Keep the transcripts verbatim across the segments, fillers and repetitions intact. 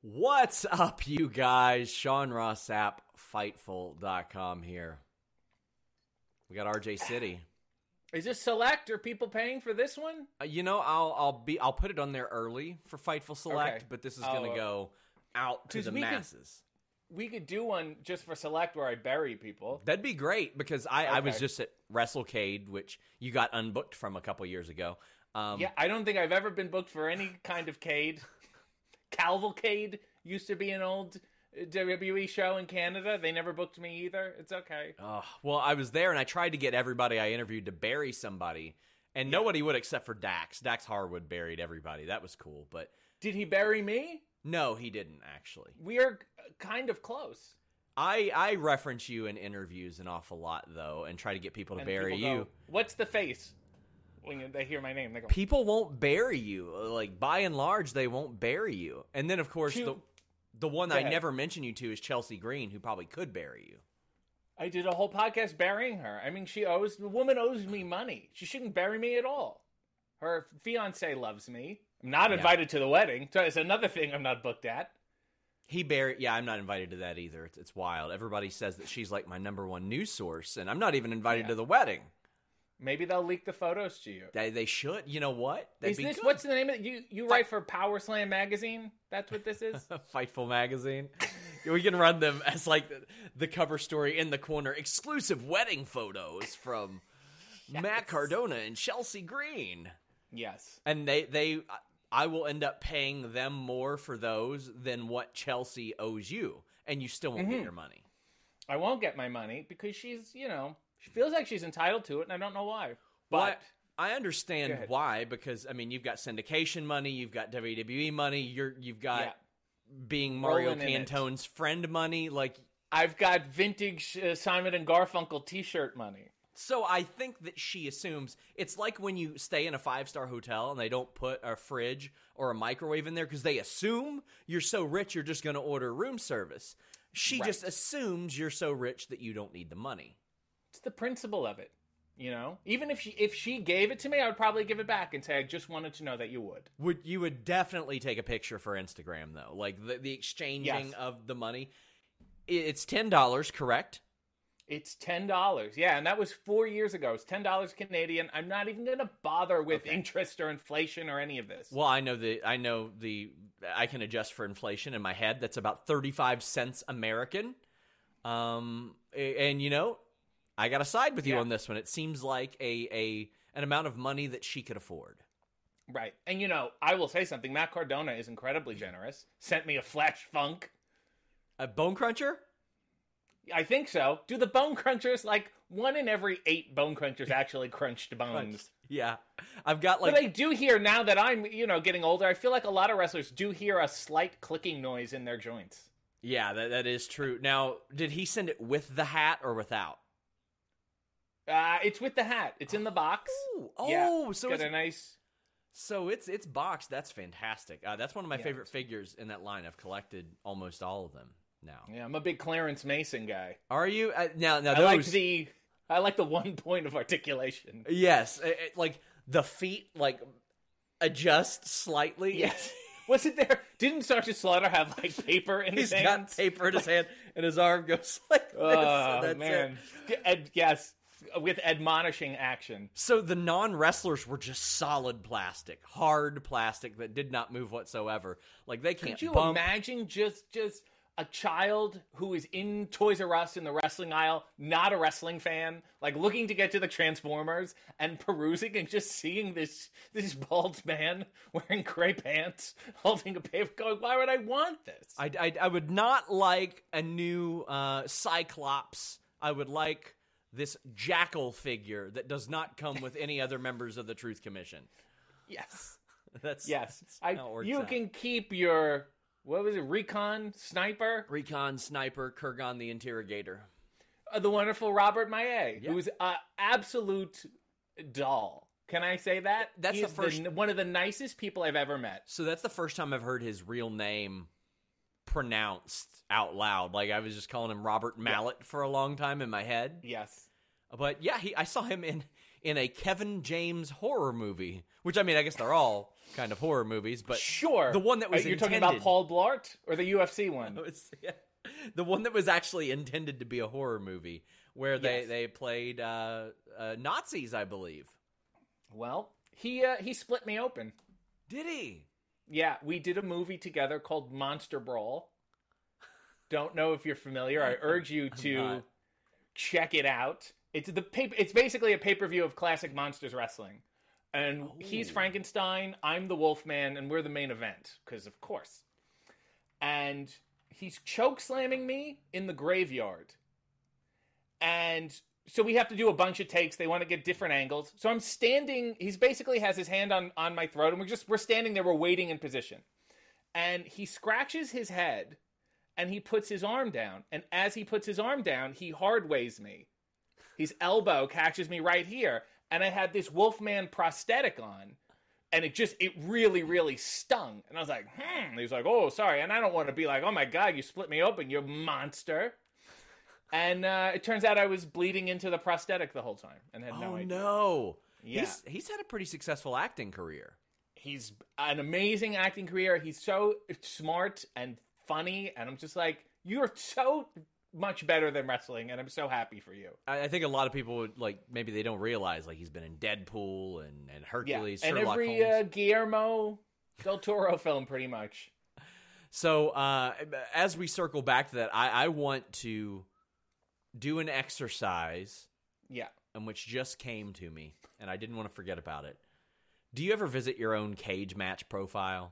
What's up, you guys? Sean Ross Sapp, Fightful dot com here. We got R J City. Is this select? Are people paying for this one? Uh, you know, I'll I'll be I'll put it on there early for Fightful Select, Okay. but this is Oh, going to go out to 'cause the we could- masses. We could do one just for select where I bury people. That'd be great because I, I was Okay. just at WrestleCade, which you got unbooked from a couple years ago. Um, Yeah, I don't think I've ever been booked for any kind of cade. Cavalcade used to be an old W W E show in Canada. They never booked me either. It's okay. Oh, well, I was there, and I tried to get everybody I interviewed to bury somebody, and nobody would except for Dax. Dax Harwood buried everybody. That was cool, but Did he bury me? no, he didn't, actually. We are kind of close. I, I reference you in interviews an awful lot, though, and try to get people to And bury people you. go, what's the face? When they hear my name, they go, People won't bury you. Like, by and large, they won't bury you. And then, of course, Two- the the one Go I ahead. never mention you to is Chelsea Green, who probably could bury you. I did a whole podcast burying her. I mean, she owes, the woman owes me money. She shouldn't bury me at all. Her fiance loves me. I'm not Yeah. invited to the wedding. So it's another thing I'm not booked at. He buried. Yeah, I'm not invited to that either. It's, it's wild. Everybody says that she's like my number one news source, and I'm not even invited Yeah. to the wedding. Maybe they'll leak the photos to you. They, they should. You know what? That'd Is be this, good. what's the name of it? You, you write for Power Slam Magazine? That's what this is? Fightful magazine. We can run them as like the, the cover story in the corner. Exclusive wedding photos from Matt Cardona and Chelsea Green. Yes. And they, they, I will end up paying them more for those than what Chelsea owes you, and you still won't Mm-hmm. get your money. I won't get my money because she's, you know, she feels like she's entitled to it, and I don't know why. But Well, I I understand Go ahead. why, because I mean, you've got syndication money, you've got W W E money, you're you've got Yeah. being Mario Rolling in it. Cantone's friend money, like. I've got vintage uh, Simon and Garfunkel T-shirt money. So I think that she assumes it's like when you stay in a five-star hotel and they don't put a fridge or a microwave in there because they assume you're so rich you're just going to order room service. She just Right. assumes you're so rich that you don't need the money. It's the principle of it, you know. Even if she if she gave it to me, I would probably give it back and say I just wanted to know that you would. Would you would definitely take a picture for Instagram though, like the the exchanging Yes. of the money. I- It's ten dollars, correct? It's ten dollars, yeah, and that was four years ago. It's ten dollars Canadian. I'm not even gonna bother with Okay. interest or inflation or any of this. Well, I know the I know the I can adjust for inflation in my head. That's about thirty-five cents American. Um, a- and you know, I got to side with you Yeah. on this one. It seems like a a an amount of money that she could afford. Right, and you know, I will say something. Matt Cardona is incredibly generous. Sent me a Flash Funk. A bone cruncher? I think so. Do the bone crunchers, like one in every eight bone crunchers actually crunched bones? Yeah, I've got like But I do hear now that I'm, you know, getting older, I feel like a lot of wrestlers do hear a slight clicking noise in their joints. yeah, that that is true. Now, did he send it with the hat or without? Uh, it's with the hat. It's in the box. Ooh, oh, Yeah, so got it's a nice. so it's it's boxed. That's fantastic. Uh, that's one of my Yeah. favorite figures in that line. I've collected almost all of them now. Yeah, I'm a big Clarence Mason guy. Are you uh, now? Now I those like the, I like the one point of articulation. yes, it- it- like the feet like adjust slightly. Yes. Wasn't there? Didn't Sergeant Slaughter have like paper in He's his got hands? paper in his hand, and his arm goes like this. Oh and that's man. it. Ed, yes, with admonishing action. So the non-wrestlers were just solid plastic, hard plastic that did not move whatsoever. Like they can't Could you bump. imagine just just a child who is in Toys R Us in the wrestling aisle, not a wrestling fan, like looking to get to the Transformers and perusing and just seeing this this bald man wearing gray pants holding a paper, going, "Why would I want this?" I, I, I would not like a new uh, Cyclops. I would like this Jackal figure that does not come with any other members of the Truth Commission. yes, That's yes. that's I, how it works you out. can keep your what was it, Recon Sniper, Recon Sniper, Kurgan the Interrogator. uh, the wonderful Robert Maillet, Yeah. who's an absolute doll. Can I say that? That's the He's first- one of the nicest people I've ever met. So that's the first time I've heard his real name pronounced out loud. Like I was just calling him Robert Mallet for a long time in my head. Yes. But yeah, he I saw him in in a Kevin James horror movie, which, I mean, I guess they're all kind of horror movies, but sure, the one that was You're intended, talking about Paul Blart or the U F C one? was, yeah, the one that was actually intended to be a horror movie, where they, Yes. they played uh, uh, Nazis, I believe. Well, he uh, he split me open. Did he? Yeah, we did a movie together called Monster Brawl. Don't know if you're familiar. I urge you to not. check it out. It's the paper. It's basically a pay-per-view of classic monsters wrestling, and he's Ooh. Frankenstein. I'm the Wolfman, and we're the main event because, of course. And he's choke slamming me in the graveyard, and so we have to do a bunch of takes. They want to get different angles. So I'm standing. He's basically has his hand on on my throat, and we're just we're standing there. We're waiting in position, and he scratches his head. And he puts his arm down. And as he puts his arm down, he hard weighs me. His elbow catches me right here. And I had this Wolfman prosthetic on. And it just, it really, really stung. And I was like, hmm. And he was like, oh, sorry. And I don't want to be like, oh my God, you split me open, you monster. And uh, it turns out I was bleeding into the prosthetic the whole time. And had no Oh, idea. no. Yeah. He's, he's had a pretty successful acting career. He's an amazing acting career. He's so smart and funny, and I'm just like, you're so much better than wrestling, and I'm so happy for you. I, I think a lot of people would, like, maybe they don't realize, like, he's been in Deadpool and, and Hercules, yeah, and Sherlock every uh, Holmes. Guillermo del Toro film, pretty much. So, uh, as we circle back to that, I, I want to do an exercise Yeah. and which just came to me, and I didn't want to forget about it. Do you ever visit your own cage match profile?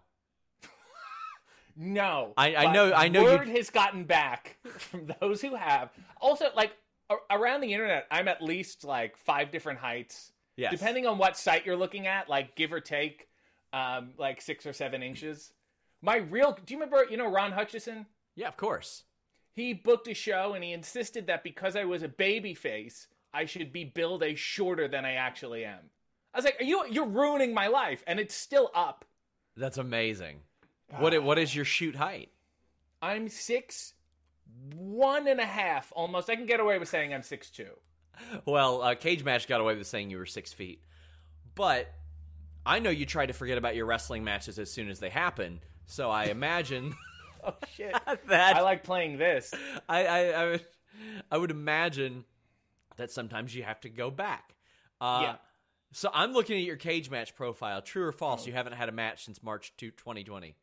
No, I- I but know- I know you- Word has gotten back from those who have. Also, like a- around the internet, I'm at least like five different heights. Yes. Depending on what site you're looking at, like give or take, um, like six or seven inches. My real, do you remember? You know Ron Hutchison? Yeah, of course. He booked a show and he insisted that because I was a baby face, I should be billed a shorter than I actually am. I was like, "Are you? You're ruining my life," and it's still up. That's amazing. What i- what is your shoot height? I'm six, one and a half almost. I can get away with saying I'm six two. Well, uh, Cage Match got away with saying you were six feet. But I know you try to forget about your wrestling matches as soon as they happen, so I imagine Oh shit! that I like playing this. I, I, I, would, I would imagine that sometimes you have to go back. Uh, Yeah. So I'm looking at your Cage Match profile. True or false, you haven't had a match since March twenty twenty.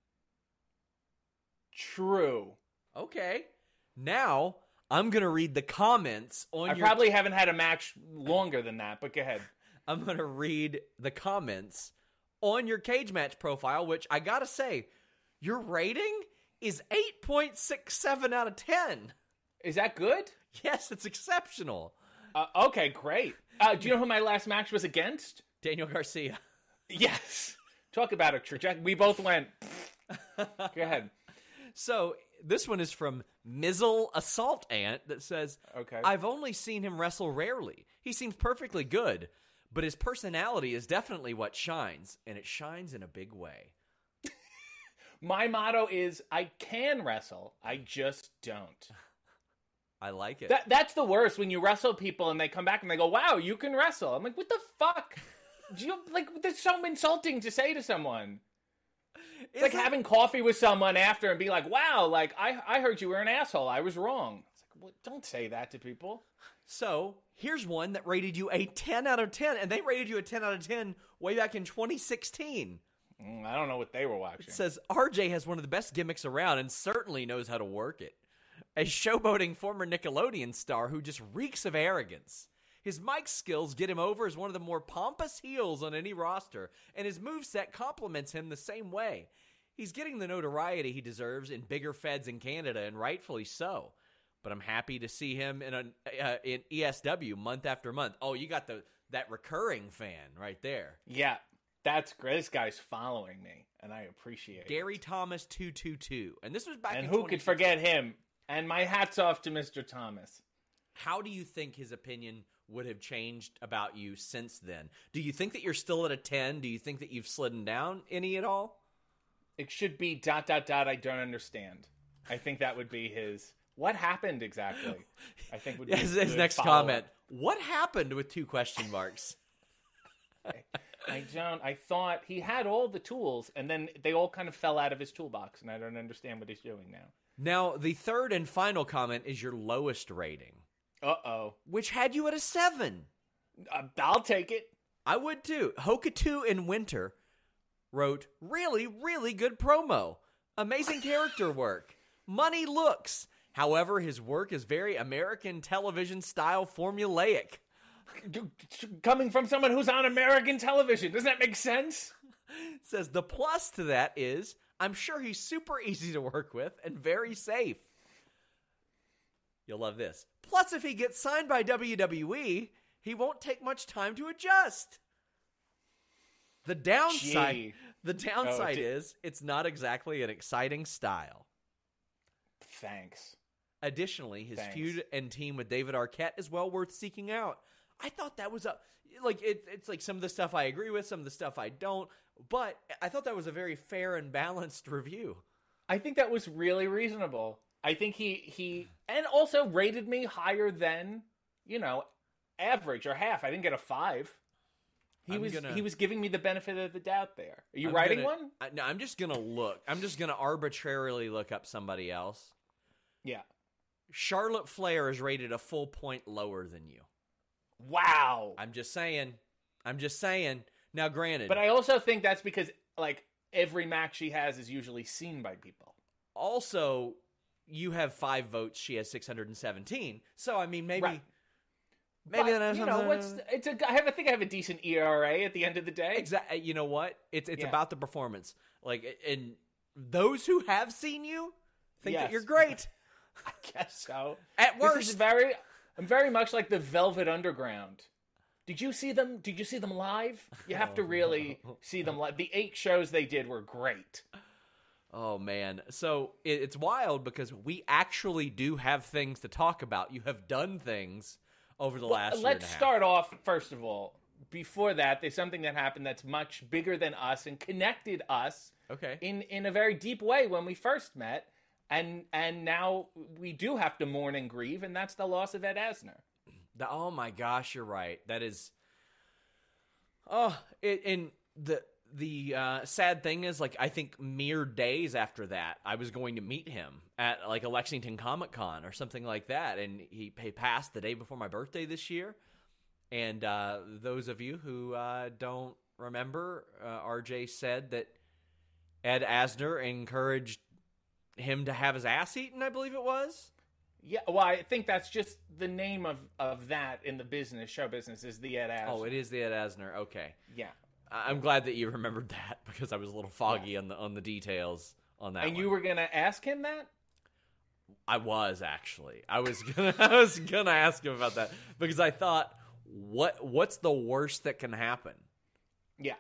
True. Okay. Now, I'm going to read the comments on I your... probably haven't had a match longer than that, but go ahead. I'm going to read the comments on your Cage Match profile, which I got to say, your rating is eight point six seven out of ten. Is that good? Yes, it's exceptional. Uh, okay, great. Uh, do you know who my last match was against? Daniel Garcia. Yes. Talk about a trajectory. We both went. Go ahead. So, this one is from Mizzle Assault Ant that says, Okay. I've only seen him wrestle rarely. He seems perfectly good, but his personality is definitely what shines, and it shines in a big way. My motto is I can wrestle, I just don't. I like it. That That's the worst when you wrestle people and they come back and they go, wow, you can wrestle. I'm like, what the fuck? Do you, like, that's so insulting to say to someone. It's like Is it? having coffee with someone after and be like, wow, like, I, I heard you were an asshole. I was wrong. It's like, well, don't say that to people. So, here's one that rated you a ten out of ten, and they rated you a ten out of ten way back in twenty sixteen. Mm, I don't know what they were watching. It says, R J has one of the best gimmicks around and certainly knows how to work it. A showboating former Nickelodeon star who just reeks of arrogance. His mic skills get him over as one of the more pompous heels on any roster, and his moveset complements him the same way. He's getting the notoriety he deserves in bigger feds in Canada, and rightfully so. But I'm happy to see him in an uh, in E S W month after month. Oh, you got the that recurring fan right there. Yeah, that's great. This guy's following me, and I appreciate Gary it. Thomas two two two. And this was back And in who could twenty sixteen. forget him? And my hat's off to Mister Thomas. How do you think his opinion would have changed about you since then? Do you think that you're still at a ten? Do you think that you've slidden down any at all? It should be dot, dot, dot, I don't understand. I think that would be his... What happened exactly? I think would be His, a his good next follow-up. comment. What happened with two question marks? I, I don't. I thought he had all the tools, and then they all kind of fell out of his toolbox, and I don't understand what he's doing now. Now, the third and final comment is your lowest rating, Uh-oh. which had you at a seven. Uh, I'll take it. I would too. Hokatu in Winter wrote, really, really good promo. Amazing character work. Money looks. However, his work is very American television style formulaic. Coming from someone who's on American television, doesn't that make sense? Says the plus to that is, I'm sure he's super easy to work with and very safe. You'll love this. Plus, if he gets signed by W W E, he won't take much time to adjust. The downside, Gee. the downside Oh, di- is it's not exactly an exciting style. Thanks. Additionally, his Thanks. feud and team with David Arquette is well worth seeking out. I thought that was a like it, it's like some of the stuff I agree with, some of the stuff I don't, but I thought that was a very fair and balanced review. I think that was really reasonable. I think he he and also rated me higher than, you know, average or half. I didn't get a five. He I'm was gonna- he was giving me the benefit of the doubt there. Are you I'm writing gonna- one? I, no, I'm just gonna look. I'm just gonna arbitrarily look up somebody else. Yeah. Charlotte Flair is rated a full point lower than you. Wow. I'm just saying. I'm just saying. Now, granted, But I also think that's because like every match she has is usually seen by people. also you have five votes. She has six hundred seventeen. So I mean, maybe. Right. Maybe But, that has you know something- what's it's a I have I think I have a decent E R A at the end of the day. Exactly. You know what? It's it's Yeah. about the performance. Like, and those who have seen you think that Yes. you're great. I guess so. At This worst, is very I'm very much like the Velvet Underground. Did you see them? Did you see them live? You have to really see them live. The eight shows they did were great. oh man. So it, it's wild because we actually do have things to talk about. You have done things over the last year Let's and a half. start off first of all. Before that, there's something that happened that's much bigger than us and connected us Okay. in in a very deep way when we first met, and and now we do have to mourn and grieve, and that's the loss of Ed Asner. The, oh my gosh, you're right. That is. Oh, it, and the the uh, sad thing is, like, I think mere days after that, I was going to meet him at like a Lexington Comic Con or something like that, and he, he passed the day before my birthday this year. And uh, those of you who uh, don't remember, uh, R J said that Ed Asner encouraged him to have his ass eaten, I believe it was. Yeah, well, I think that's just the name of, of that in the business, show business, is the Ed Asner. Oh, it is the Ed Asner. Okay. Yeah. I- I'm glad that you remembered that because I was a little foggy on the on the details on that. And one. you were going to ask him that? I was actually. I was gonna. I was gonna ask him about that because I thought, what what's the worst that can happen? Yeah.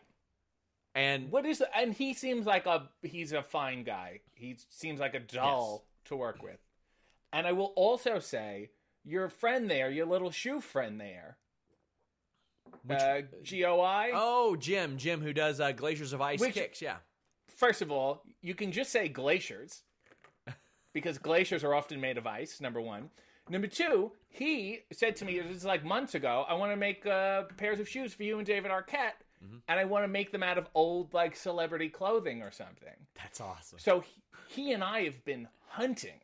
And What is and he seems like a he's a fine guy. He seems like a doll to work with. And I will also say your friend there, your little shoe friend there. Which- uh, G O I. oh, Jim, Jim, who does uh, Glaciers of Ice Which- kicks? Yeah. First of all, you can just say glaciers because glaciers are often made of ice, number one. Number two, he said to me, this is like months ago, I want to make uh, pairs of shoes for you and David Arquette, Mm-hmm. and I want to make them out of old, like, celebrity clothing or something. That's awesome. So he, he and I have been hunting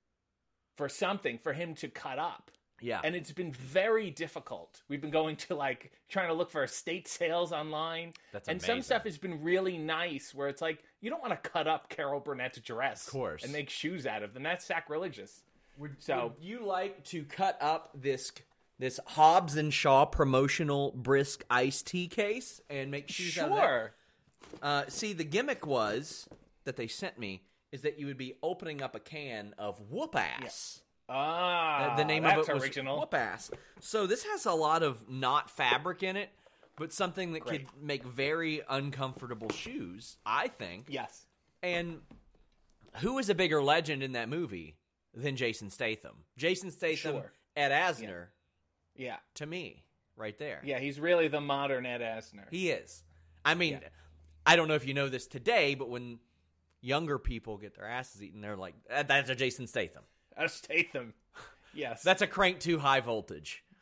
for something for him to cut up. Yeah. And it's been very difficult. We've been going to, like, trying to look for estate sales online. That's and some amazing. stuff has been really nice where it's like, you don't want to cut up Carol Burnett's dress. Of course. And make shoes out of them. That's sacrilegious. Would, So- would you like to cut up this this Hobbs and Shaw promotional brisk iced tea case and make shoes out of that? Sure. Uh, see, the gimmick was that they sent me is that you would be opening up a can of whoop ass. Ah, Uh, the name that's of it was original. whoop ass. So this has a lot of not fabric in it, but something that Great. could make very uncomfortable shoes, I think. Yes. And who is a bigger legend in that movie than Jason Statham? Jason Statham, Sure. Ed Asner, Yeah. to me, right there. Yeah, he's really the modern Ed Asner. He is. I mean, Yeah. I don't know if you know this today, but when younger people get their asses eaten, they're like, "That- that's a Jason Statham. Uh, Statham. Yes. That's a crank too high voltage."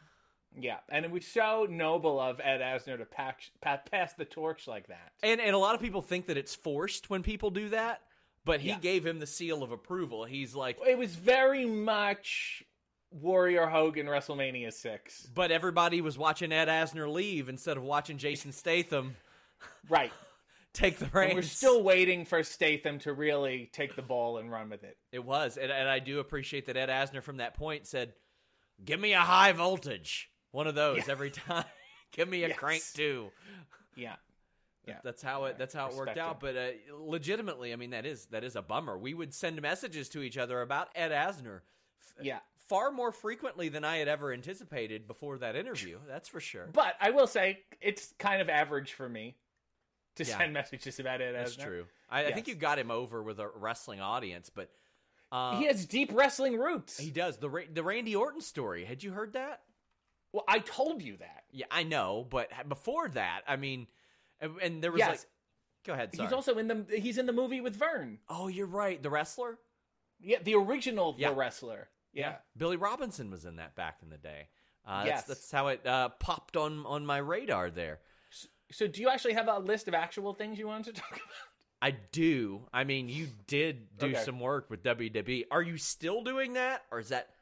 Yeah, and it was so noble of Ed Asner to pack, pa- pass the torch like that. And and a lot of people think that it's forced when people do that, but he Yeah. gave him the seal of approval. He's like, It was very much Warrior Hogan WrestleMania six. but everybody was watching Ed Asner leave instead of watching Jason Statham Right. take the reins. And we're still waiting for Statham to really take the ball and run with it. It was, and, and I do appreciate that Ed Asner from that point said, "Give me a high voltage." One of those Yeah. every time. Give me a Yes. crank too. Yeah. Yeah. That's how it. That's how it worked Respect out. But uh, legitimately, I mean, that is that is a bummer. We would send messages to each other about Ed Asner, f- Yeah. far more frequently than I had ever anticipated before that interview. That's for sure. But I will say, it's kind of average for me to Yeah. send messages about Ed Asner. That's true. I, I Yes. think you got him over with a wrestling audience, but uh, He has deep wrestling roots. he does the Ra- the Randy Orton story. Had you heard that? Well, I told you that. Yeah, I know, but before that, I mean, and, and there was Yes. like, go ahead. Sorry. He's also in the he's in the movie with Vern. Oh, you're right. The wrestler. Yeah, the original Yeah. The Wrestler. Yeah. Billy Robinson was in that back in the day. Uh, Yes. that's, that's how it uh, popped on on my radar there. So do you actually have a list of actual things you wanted to talk about? I do. I mean, you did do Okay. some work with W W E. Are you still doing that, or is that?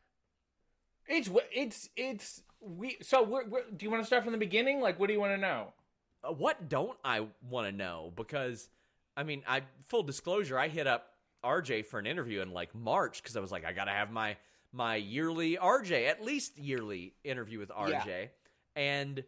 It's it's it's we. So we're, we're, do you want to start from the beginning? Like, what do you want to know? Uh, what don't I want to know? Because, I mean, I full disclosure, I hit up R J for an interview in like March because I was like, I gotta have my my yearly R J, at least yearly interview with R J, and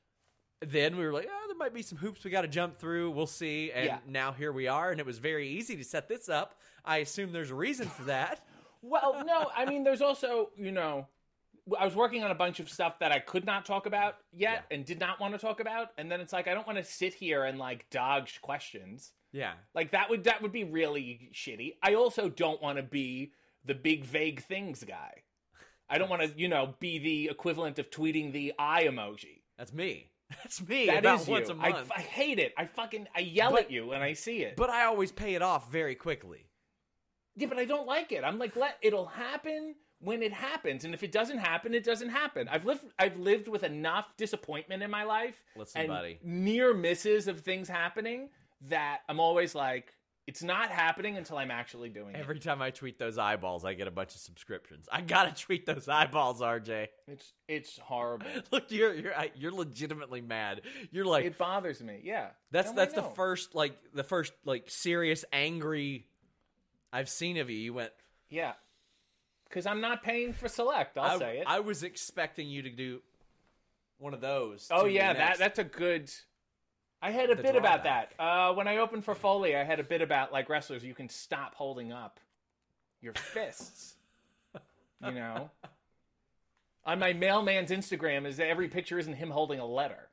then we were like, oh, there might be some hoops we got to jump through. We'll see. And Yeah. now here we are, and it was very easy to set this up. I assume there's a reason for that. Well, no, I mean, there's also, you know, I was working on a bunch of stuff that I could not talk about yet Yeah. and did not want to talk about, and then it's like I don't want to sit here and like dodge questions. Yeah. Like that would that would be really shitty. I also don't want to be the big vague things guy. I don't want to, you know, be the equivalent of tweeting the eye emoji. That's me. That's me. That about is once you. a I, month. I hate it. I fucking I yell But- at you when I see it. But I always pay it off very quickly. Yeah, but I don't like it. I'm like, let it'll happen when it happens, and if it doesn't happen, it doesn't happen. I've lived I've lived with enough disappointment in my life Listen, and buddy. near misses of things happening that I'm always like, it's not happening until I'm actually doing Every time I tweet those eyeballs, I get a bunch of subscriptions. I gotta tweet those eyeballs, R J. it. It's it's horrible. Look, you're you're I- you're legitimately mad. You're like It bothers me. Yeah, that's No, I that's the know. first like the first like serious angry I've seen of you. You went. Yeah, because I'm not paying for Select. I'll I, say it. I was expecting you to do one of those. oh to be yeah, that next. that's a good. I had a The bit about that. drawback. Uh, when I opened for Foley, I had a bit about like wrestlers. You can stop holding up your fists. You know, on my mailman's Instagram, is every picture isn't him holding a letter.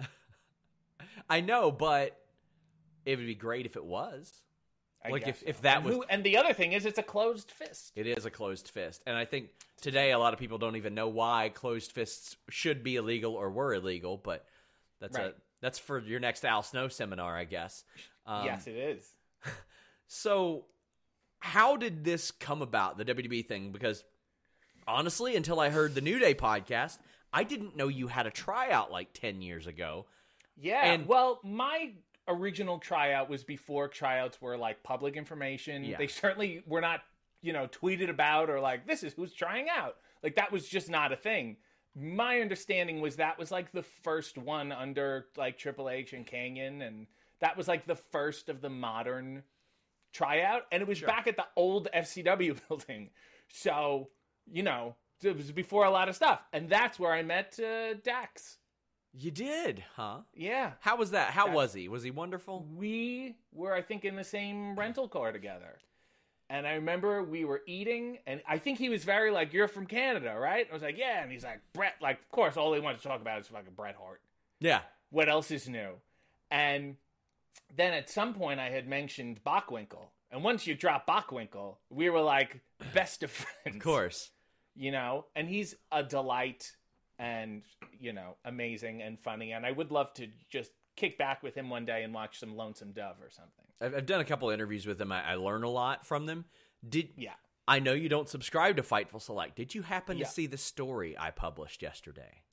I know, but it would be great if it was. I Like, guess if- if so. that and was- who, and the other thing is, it's a closed fist. It is a closed fist. And I think today a lot of people don't even know why closed fists should be illegal or were illegal, but that's Right. a that's for your next Al Snow seminar, I guess. Um, Yes, it is. So how did this come about, the W W E thing? Because honestly, until I heard the New Day podcast, I didn't know you had a tryout like ten years ago. Yeah. And- well, my original tryout was before tryouts were like public information. Yeah. They certainly were not, you know, tweeted about or like, this is who's trying out. Like that was just not a thing. My understanding was that was like the first one under like Triple H and Kanyon, and that was like the first of the modern tryout, and it was Sure. back at the old F C W building. So, you know, it was before a lot of stuff, and that's where I met uh, Dax. You did, huh? Yeah. How was that? How That's- was he? Was he wonderful? We were, I think, in the same rental car together. And I remember we were eating, and I think he was very like, "You're from Canada, right?" I was like, "Yeah." And he's like, "Bret," like, of course, all he wanted to talk about is fucking Bret Hart. Yeah. What else is new? And then at some point I had mentioned Bockwinkel. And once you drop Bockwinkel, we were like best of friends. Of course. You know, and he's a delight and, you know, amazing and funny. And I would love to just kick back with him one day and watch some Lonesome Dove or something. I've, I've done a couple interviews with him. I, I learn a lot from them. Did Yeah. I know you don't subscribe to Fightful Select. Did you happen Yeah. to see the story I published yesterday?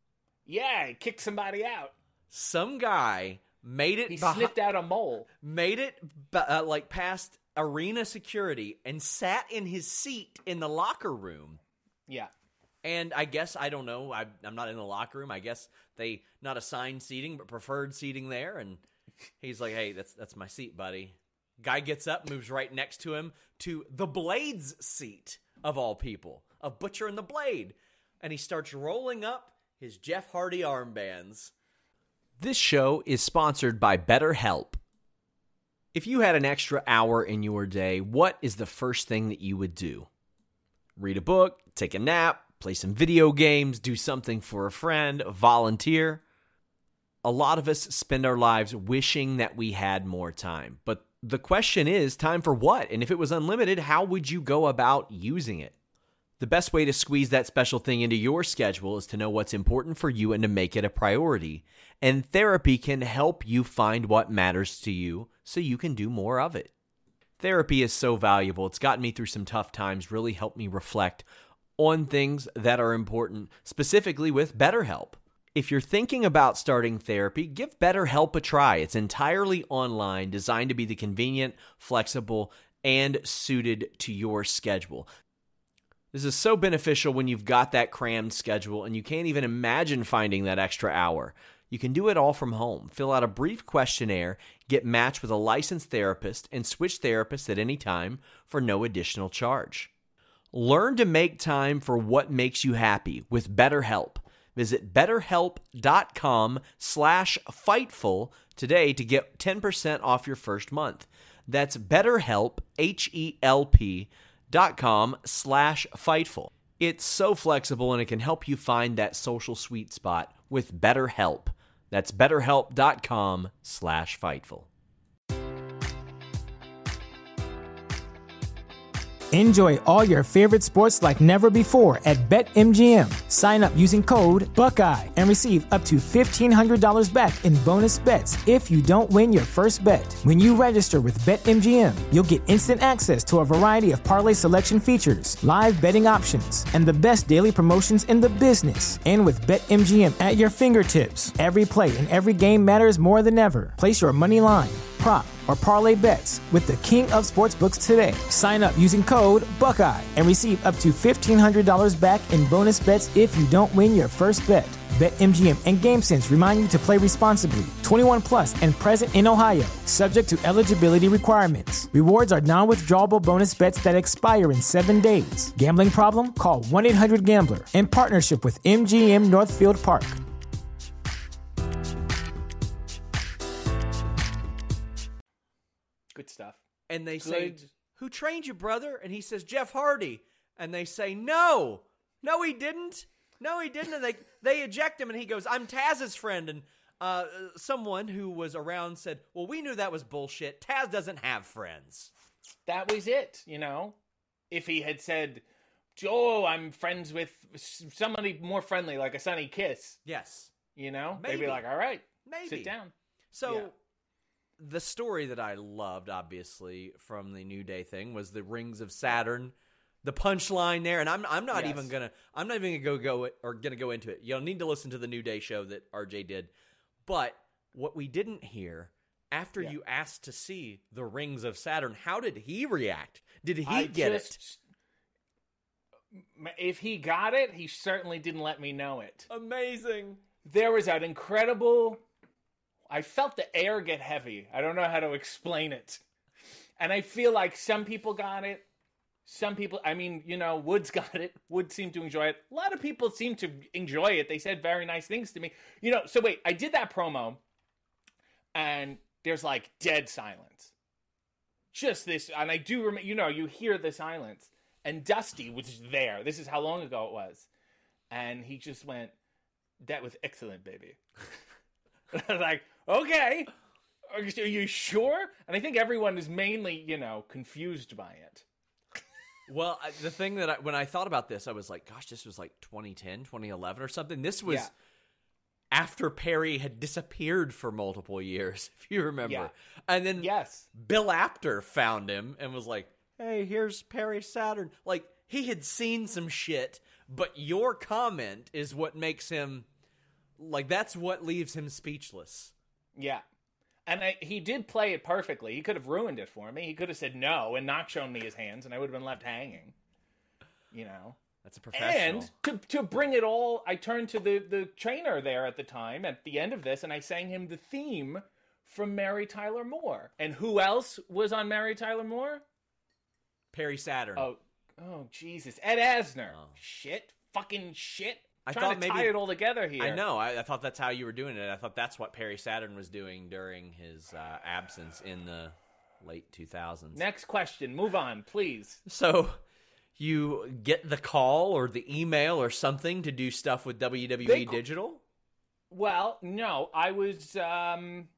Yeah, he kicked somebody out. Some guy made it. He behi- sniffed out a mole. Made it uh, like past arena security and sat in his seat in the locker room. Yeah. And I guess, I don't know, I, I'm not in the locker room. I guess they not assigned seating, but preferred seating there. And he's like, hey, that's that's my seat, buddy. Guy gets up, moves right next to him to the Blade's seat, of all people, of Butcher and the Blade. And he starts rolling up his Jeff Hardy armbands. This show is sponsored by BetterHelp. If you had an extra hour in your day, what is the first thing that you would do? Read a book, take a nap, play some video games, do something for a friend, volunteer. A lot of us spend our lives wishing that we had more time. But the question is, time for what? And if it was unlimited, how would you go about using it? The best way to squeeze that special thing into your schedule is to know what's important for you and to make it a priority. And therapy can help you find what matters to you so you can do more of it. Therapy is so valuable. It's gotten me through some tough times, really helped me reflect on things that are important, specifically with BetterHelp. If you're thinking about starting therapy, give BetterHelp a try. It's entirely online, designed to be the convenient, flexible, and suited to your schedule. This is so beneficial when you've got that crammed schedule and you can't even imagine finding that extra hour. You can do it all from home. Fill out a brief questionnaire, get matched with a licensed therapist, and switch therapists at any time for no additional charge. Learn to make time for what makes you happy with BetterHelp. Visit betterhelp.com slash Fightful today to get ten percent off your first month. That's BetterHelp, H E L P, dot com slash Fightful. It's so flexible and it can help you find that social sweet spot with BetterHelp. That's betterhelp.com slash Fightful. Enjoy all your favorite sports like never before at BetMGM. Sign up using code Buckeye and receive up to fifteen hundred dollars back in bonus bets if you don't win your first bet. When you register with BetMGM, you'll get instant access to a variety of parlay selection features, live betting options, and the best daily promotions in the business. And with BetMGM at your fingertips, every play and every game matters more than ever. Place your money line, prop, or parlay bets with the king of sportsbooks today. Sign up using code Buckeye and receive up to fifteen hundred dollars back in bonus bets if you don't win your first bet. BetMGM and GameSense remind you to play responsibly. twenty-one plus and present in Ohio, subject to eligibility requirements. Rewards are non-withdrawable bonus bets that expire in seven days. Gambling problem? Call one eight hundred gambler in partnership with M G M Northfield Park. Good stuff. And they Good. say, who trained you, brother? And he says, Jeff Hardy. And they say, no, no, he didn't. No, he didn't. And they, they eject him and he goes, I'm Taz's friend. And uh, someone who was around said, well, we knew that was bullshit. Taz doesn't have friends. That was it, you know? If he had said, oh, I'm friends with somebody more friendly, like a Sunny Kiss. Yes. You know? Maybe. They'd be like, all right, Maybe. sit down. So Yeah. the story that I loved, obviously, from the New Day thing was the Rings of Saturn. The punchline there, and I'm I'm not Yes. even gonna I'm not even gonna go go or gonna go into it. You'll need to listen to the New Day show that R J did. But what we didn't hear after Yeah. you asked to see the Rings of Saturn, how did he react? Did he I get just, it? If he got it, he certainly didn't let me know it. Amazing. There was an incredible... I felt the air get heavy. I don't know how to explain it. And I feel like some people got it. Some people, I mean, you know, Woods got it. Woods seemed to enjoy it. A lot of people seemed to enjoy it. They said very nice things to me. You know, so wait, I did that promo, and there's like dead silence. Just this, and I do remember, you know, you hear the silence. And Dusty was there. This is how long ago it was. And he just went, that was excellent, baby. I was like, okay, are you sure? And I think everyone is mainly, you know, confused by it. Well, I- the thing that I, when I thought about this, I was like, gosh, this was like twenty ten, twenty eleven or something. This was Yeah. after Perry had disappeared for multiple years, if you remember. Yeah. And then Yes. Bill Apter found him and was like, hey, here's Perry Saturn. Like, he had seen some shit, but your comment is what makes him Like, that's what leaves him speechless. Yeah. And I, he did play it perfectly. He could have ruined it for me. He could have said no and not shown me his hands, and I would have been left hanging. You know? That's a professional. And to to bring it all, I turned to the, the trainer there at the time, at the end of this, and I sang him the theme from Mary Tyler Moore. And who else was on Mary Tyler Moore? Perry Saturn. Oh, oh Jesus. Ed Asner. Oh. Shit. Fucking shit. I Trying thought to maybe tie it all together here. I know. I, I thought that's how you were doing it. I thought that's what Perry Saturn was doing during his uh, absence in the late two thousands. Next question. Move on, please. So you get the call or the email or something to do stuff with W W E They- Digital? Well, no. I was um,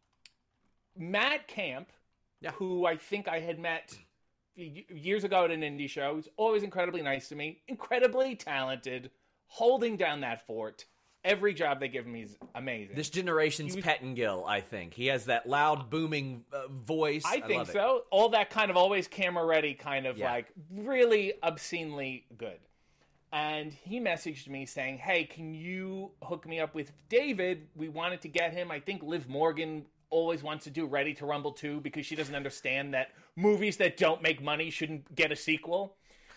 Matt Camp, Yeah. who I think I had met y- years ago at an indie show. He's always incredibly nice to me, incredibly talented, holding down that fort. Every job they give him, he's amazing. This generation's He was- Pettingill, I think. He has that loud, booming uh, voice. I think love it. so. All that kind of always camera ready, kind of Yeah. like really obscenely good. And he messaged me saying, "Hey, can you hook me up with David? We wanted to get him. I think Liv Morgan always wants to do Ready to Rumble two because she doesn't understand that movies that don't make money shouldn't get a sequel."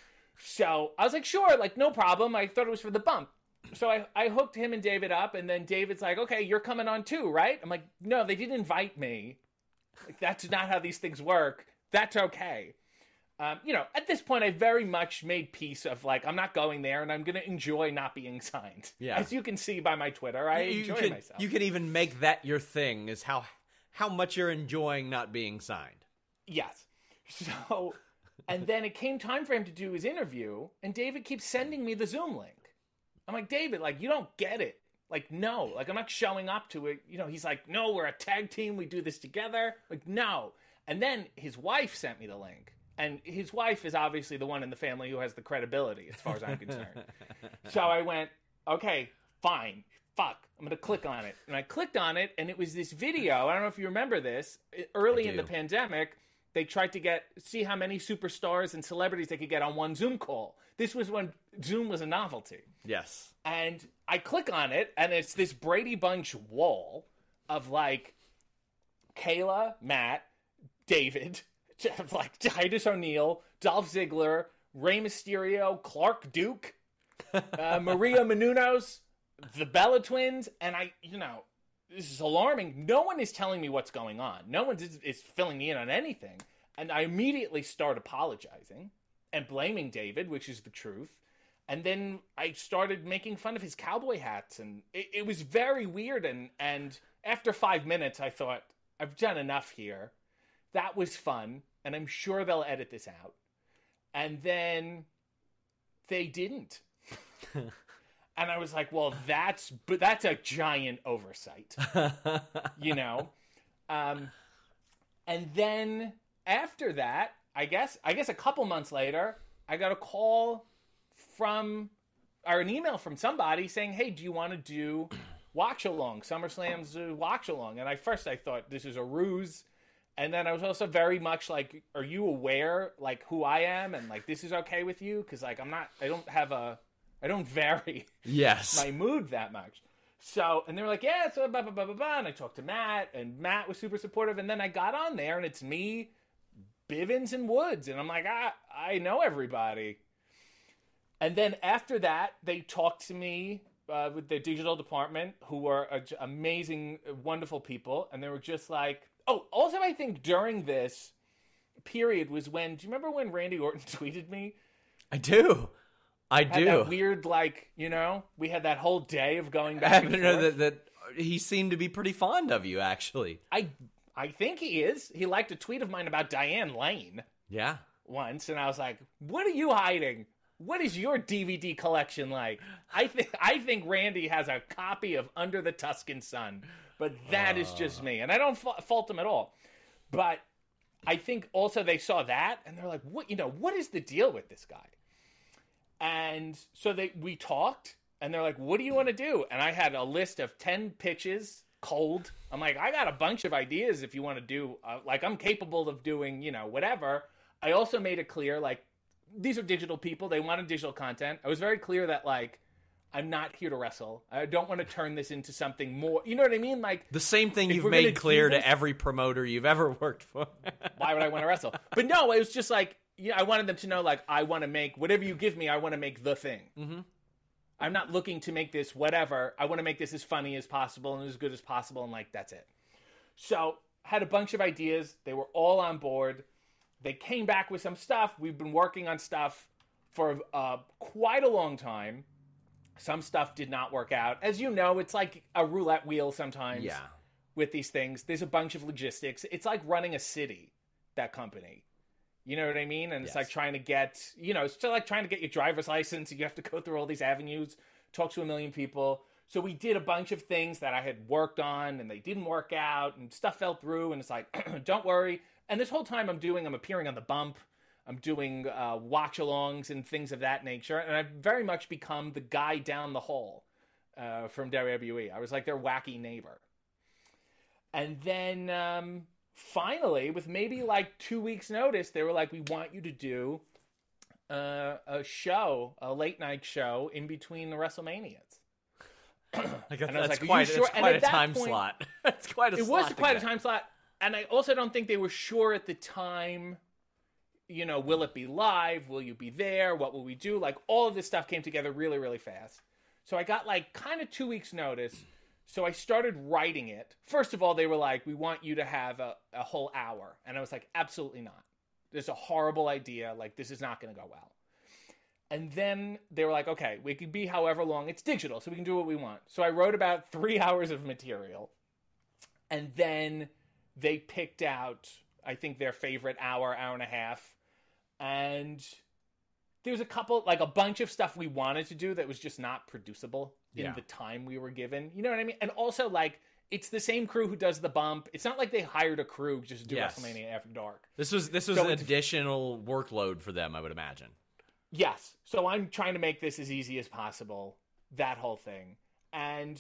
So I was like, sure, like no problem. I thought it was for the bump. So I, I hooked him and David up, and then David's like, "Okay, you're coming on too, right?" I'm like, "No, they didn't invite me. Like, that's not how these things work. That's okay." Um, you know, at this point, I very much made peace of like, I'm not going there, and I'm going to enjoy not being signed. Yeah. As you can see by my Twitter, I you, enjoy you can, myself. You can even make that your thing, is how how much you're enjoying not being signed. Yes. So, and then it came time for him to do his interview, and David keeps sending me the Zoom link. I'm like, "David, like, you don't get it. Like, no, like, I'm not showing up to it." You know, he's like, "No, we're a tag team. We do this together." Like, no. And then his wife sent me the link. And his wife is obviously the one in the family who has the credibility, as far as I'm concerned. So I went, okay, fine. Fuck. I'm going to click on it. And I clicked on it, and it was this video. I don't know if you remember this. Early I in the do. pandemic, they tried to get see how many superstars and celebrities they could get on one Zoom call. This was when Zoom was a novelty. Yes. And I click on it, and it's this Brady Bunch wall of like Kayla, Matt, David, like Titus O'Neil, Dolph Ziggler, Rey Mysterio, Clark Duke, uh, Maria Menounos, the Bella Twins, and I, you know, this is alarming. No one is telling me what's going on. No one is, is filling me in on anything. And I immediately start apologizing and blaming David, which is the truth. And then I started making fun of his cowboy hats, and it, it was very weird. And, and after five minutes, I thought, I've done enough here. That was fun, and I'm sure they'll edit this out. And then they didn't. And I was like, well, that's but that's a giant oversight, you know? Um, and then after that, I guess I guess a couple months later, I got a call from, or an email from somebody saying, "Hey, do you want to do Watch Along, SummerSlam's uh, Watch Along?" And I first I thought this is a ruse. And then I was also very much like, "Are you aware, like, who I am? And, like, this is okay with you?" Because, like, I'm not, I don't have a, I don't vary Yes. my mood that much. So, and they were like, "Yeah, so blah, blah, blah, blah, blah." And I talked to Matt, and Matt was super supportive. And then I got on there, and it's me, Bivens, and Woods. And I'm like, I, I know everybody. And then after that, they talked to me uh, with the digital department, who were uh, amazing, wonderful people. And they were just like, oh, also I think during this period was when, do you remember when Randy Orton tweeted me? I do. I Had do. that weird, like, you know, we had that whole day of going I back happen and to know forth. that, that he seemed to be pretty fond of you, actually. I, I think he is. He liked a tweet of mine about Diane Lane Yeah. once, and I was like, what are you hiding? What is your D V D collection like? I think I think Randy has a copy of Under the Tuscan Sun, but that uh. is just me, and I don't fa- fault him at all. But I think also they saw that, and they're like, "What? You know, what is the deal with this guy?" And so they we talked, and they're like, "What do you want to do?" And I had a list of ten pitches, cold. I'm like, I got a bunch of ideas if you want to do. Uh, like, I'm capable of doing, you know, whatever. I also made it clear, like, these are digital people. They wanted digital content. I was very clear that, like, I'm not here to wrestle. I don't want to turn this into something more. You know what I mean? Like the same thing if you've we're gonna made clear do this- to every promoter you've ever worked for. why would I want to wrestle? But no, it was just like, you know, I wanted them to know, like, I want to make whatever you give me. I want to make the thing. Mm-hmm. I'm not looking to make this whatever. I want to make this as funny as possible and as good as possible, and like that's it. So had a bunch of ideas. They were all on board. They came back with some stuff. We've been working on stuff for uh, quite a long time. Some stuff did not work out. As you know, it's like a roulette wheel sometimes. Yeah. With these things, there's a bunch of logistics. It's like running a city, that company. You know what I mean? And it's Yes. like trying to get, you know, it's just like trying to get your driver's license. You have to go through all these avenues, talk to a million people. So we did a bunch of things that I had worked on and they didn't work out and stuff fell through. And it's like, don't worry. And this whole time I'm doing, I'm appearing on the bump. I'm doing uh, watch-alongs and things of that nature. And I've very much become the guy down the hall uh, from W W E. I was like their wacky neighbor. And then um, finally, with maybe like two weeks' notice, they were like, we want you to do uh, a show, a late-night show in between the WrestleManias. Like And I was that's like, "Are quite, you sure?" that's And quite at a that time point- slot. That's quite a It slot was to quite a get. time slot. And I also don't think they were sure at the time, you know, will it be live? Will you be there? What will we do? Like, all of this stuff came together really, really fast. So I got, like, kind of two weeks' notice. So I started writing it. First of all, they were like, we want you to have a, a whole hour. And I was like, absolutely not. This is a horrible idea. Like, this is not going to go well. And then they were like, okay, we can be however long. It's digital, so we can do what we want. So I wrote about three hours of material. And then they picked out, I think, their favorite hour, hour and a half. And there was a couple, like a bunch of stuff we wanted to do that was just not producible in Yeah. the time we were given. You know what I mean? And also, like, it's the same crew who does the bump. It's not like they hired a crew just to do Yes. WrestleMania After Dark. This was this was So an it's- additional workload for them, I would imagine. Yes. So I'm trying to make this as easy as possible, that whole thing. And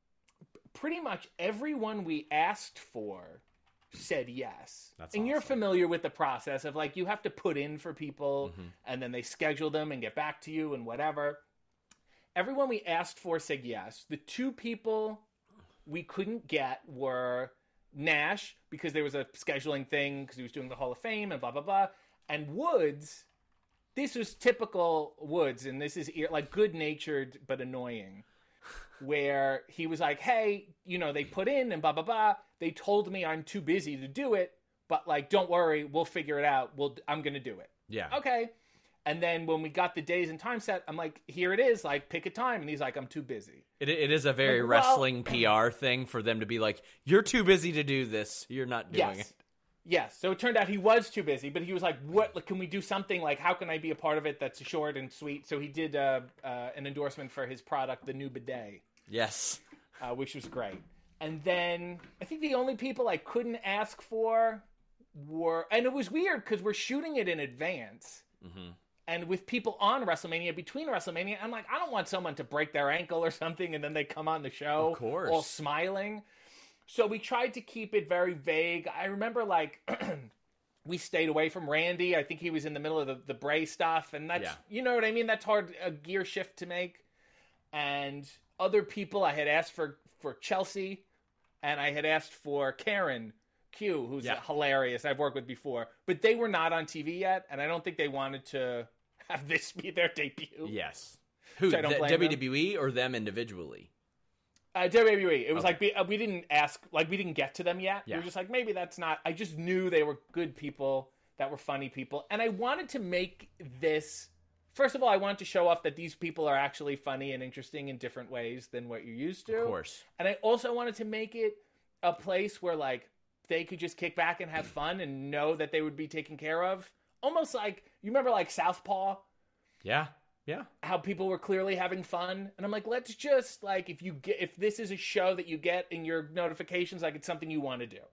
pretty much everyone we asked for said yes. That's and you're awesome. familiar with the process of, like, you have to put in for people and then they schedule them and get back to you and whatever. Everyone we asked for said yes. The two people we couldn't get were Nash, because there was a scheduling thing because he was doing the Hall of Fame and blah, blah, blah. And Woods, this was typical Woods, and this is like good-natured but annoying, where he was like, hey, you know, they put in and blah, blah, blah. They told me I'm too busy to do it, but, like, don't worry, we'll figure it out. We'll, I'm going to do it. Yeah. Okay. And then when we got the days and time set, I'm like, here it is, like, pick a time. And he's like, I'm too busy. It, it is a very Well- wrestling P R thing for them to be like, you're too busy to do this. You're not doing Yes. it. Yes. So it turned out he was too busy, but he was like, what, like, can we do something? Like, how can I be a part of it that's short and sweet? So he did uh, uh, an endorsement for his product, the new bidet, Yes. uh, which was great. And then I think the only people I couldn't ask for were, and it was weird because we're shooting it in advance. Mm-hmm. And with people on WrestleMania, between WrestleMania, I'm like, I don't want someone to break their ankle or something and then they come on the show Of course. all smiling. So we tried to keep it very vague. I remember, like, we stayed away from Randy. I think he was in the middle of the, the Bray stuff. And that's, Yeah. you know what I mean? That's hard, a gear shift to make. And other people, I had asked for, for Chelsea, and I had asked for Karen Q, who's Yeah. hilarious, I've worked with before. But they were not on T V yet, and I don't think they wanted to have this be their debut. Yes. Who? Which I don't the- blame W W E or them individually? Uh, W W E. It was Okay. like we, uh, we didn't ask, like we didn't get to them yet. We Yeah. were just like, maybe that's not. I just knew they were good people, that were funny people, and I wanted to make this. First of all, I wanted to show off that these people are actually funny and interesting in different ways than what you're used to. Of course. And I also wanted to make it a place where, like, they could just kick back and have fun and know that they would be taken care of. Almost like, you remember, like, Southpaw? Yeah. Yeah. How people were clearly having fun, and I'm like, let's just, like, if you get, if this is a show that you get in your notifications, like, it's something you want to do.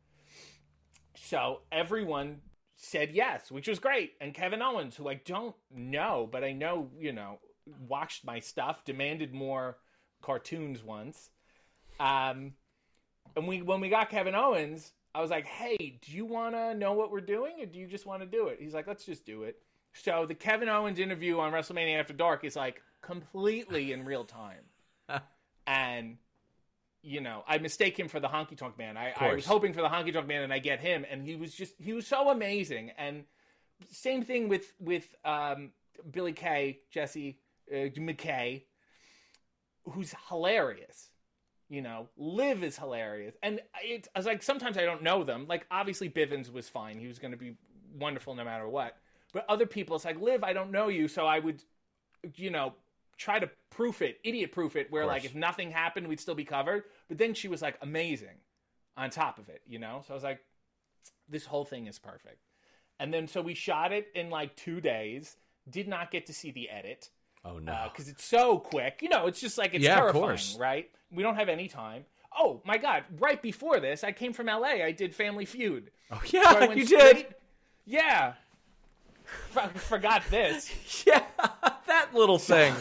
So everyone said yes, which was great. And Kevin Owens, who I don't know, but I know, you know, watched my stuff, demanded more cartoons once. Um, and we when we got Kevin Owens, I was like, hey, do you want to know what we're doing, or do you just want to do it? He's like, let's just do it. So the Kevin Owens interview on WrestleMania After Dark is like completely in real time. And, you know, I mistake him for the Honky Tonk Man. I, I was hoping for the Honky Tonk Man and I get him. And he was just, he was so amazing. And same thing with, with um, Billy Kay, Jesse uh, McKay, who's hilarious. You know, Liv is hilarious. And it's, I was like, sometimes I don't know them. Like, obviously Bivens was fine. He was going to be wonderful no matter what. But other people, it's like, Liv, I don't know you. So I would, you know, try to proof it, idiot proof it, where like if nothing happened, we'd still be covered. But then she was like amazing on top of it, you know? So I was like, this whole thing is perfect. And then so we shot it in like two days, did not get to see the edit. Oh, no. Because uh, it's so quick. You know, it's just like, it's yeah, terrifying, right? We don't have any time. Oh, my God. Right before this, I came from L A. I did Family Feud. Oh, yeah, so you straight... did? Yeah. F- forgot this. Yeah, that little thing.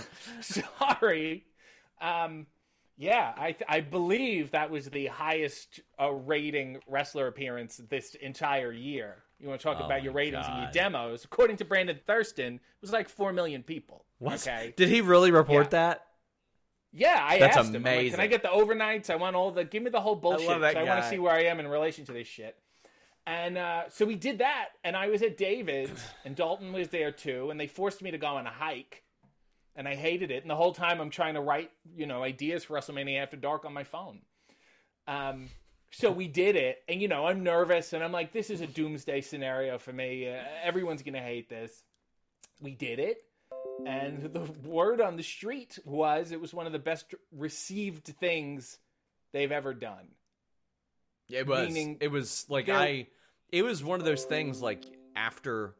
Sorry. Um, yeah, I th- I believe that was the highest uh, rating wrestler appearance this entire year. You want to talk oh about your ratings God. and your demos. According to Brandon Thurston, it was like four million people. What? Okay. Did he really report yeah. that? Yeah, I That's asked him. amazing. I'm like, can I get the overnights? I want all the, give me the whole bullshit. I love that I want to guy. see where I am in relation to this shit. And uh, so we did that, and I was at David's, and Dalton was there too, and they forced me to go on a hike, and I hated it. And the whole time I'm trying to write, you know, ideas for WrestleMania After Dark on my phone. Um, so we did it, and you know, I'm nervous, and I'm like, this is a doomsday scenario for me. Uh, everyone's gonna hate this. We did it, and the word on the street was it was one of the best received things they've ever done. It was. Meaning it was like I. It was one of those things like after.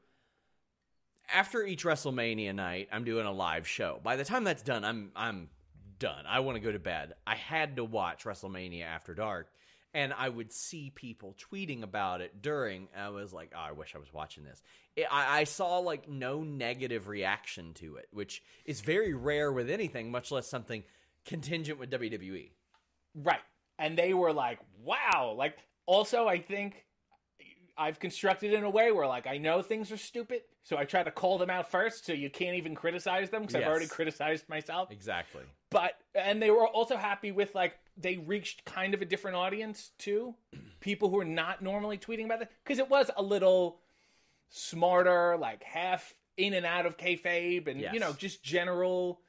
After each WrestleMania night, I'm doing a live show. By the time that's done, I'm I'm done. I want to go to bed. I had to watch WrestleMania After Dark, and I would see people tweeting about it during. And I was like, oh, I wish I was watching this. It, I, I saw like no negative reaction to it, which is very rare with anything, much less something contingent with W W E. Right. And they were like, wow. Like, also, I think I've constructed it in a way where, like, I know things are stupid, so I try to call them out first so you can't even criticize them because Yes. I've already criticized myself. Exactly. But, and they were also happy with, like, they reached kind of a different audience, too. People who are not normally tweeting about it. Because it was a little smarter, like, half in and out of kayfabe and, Yes. you know, just general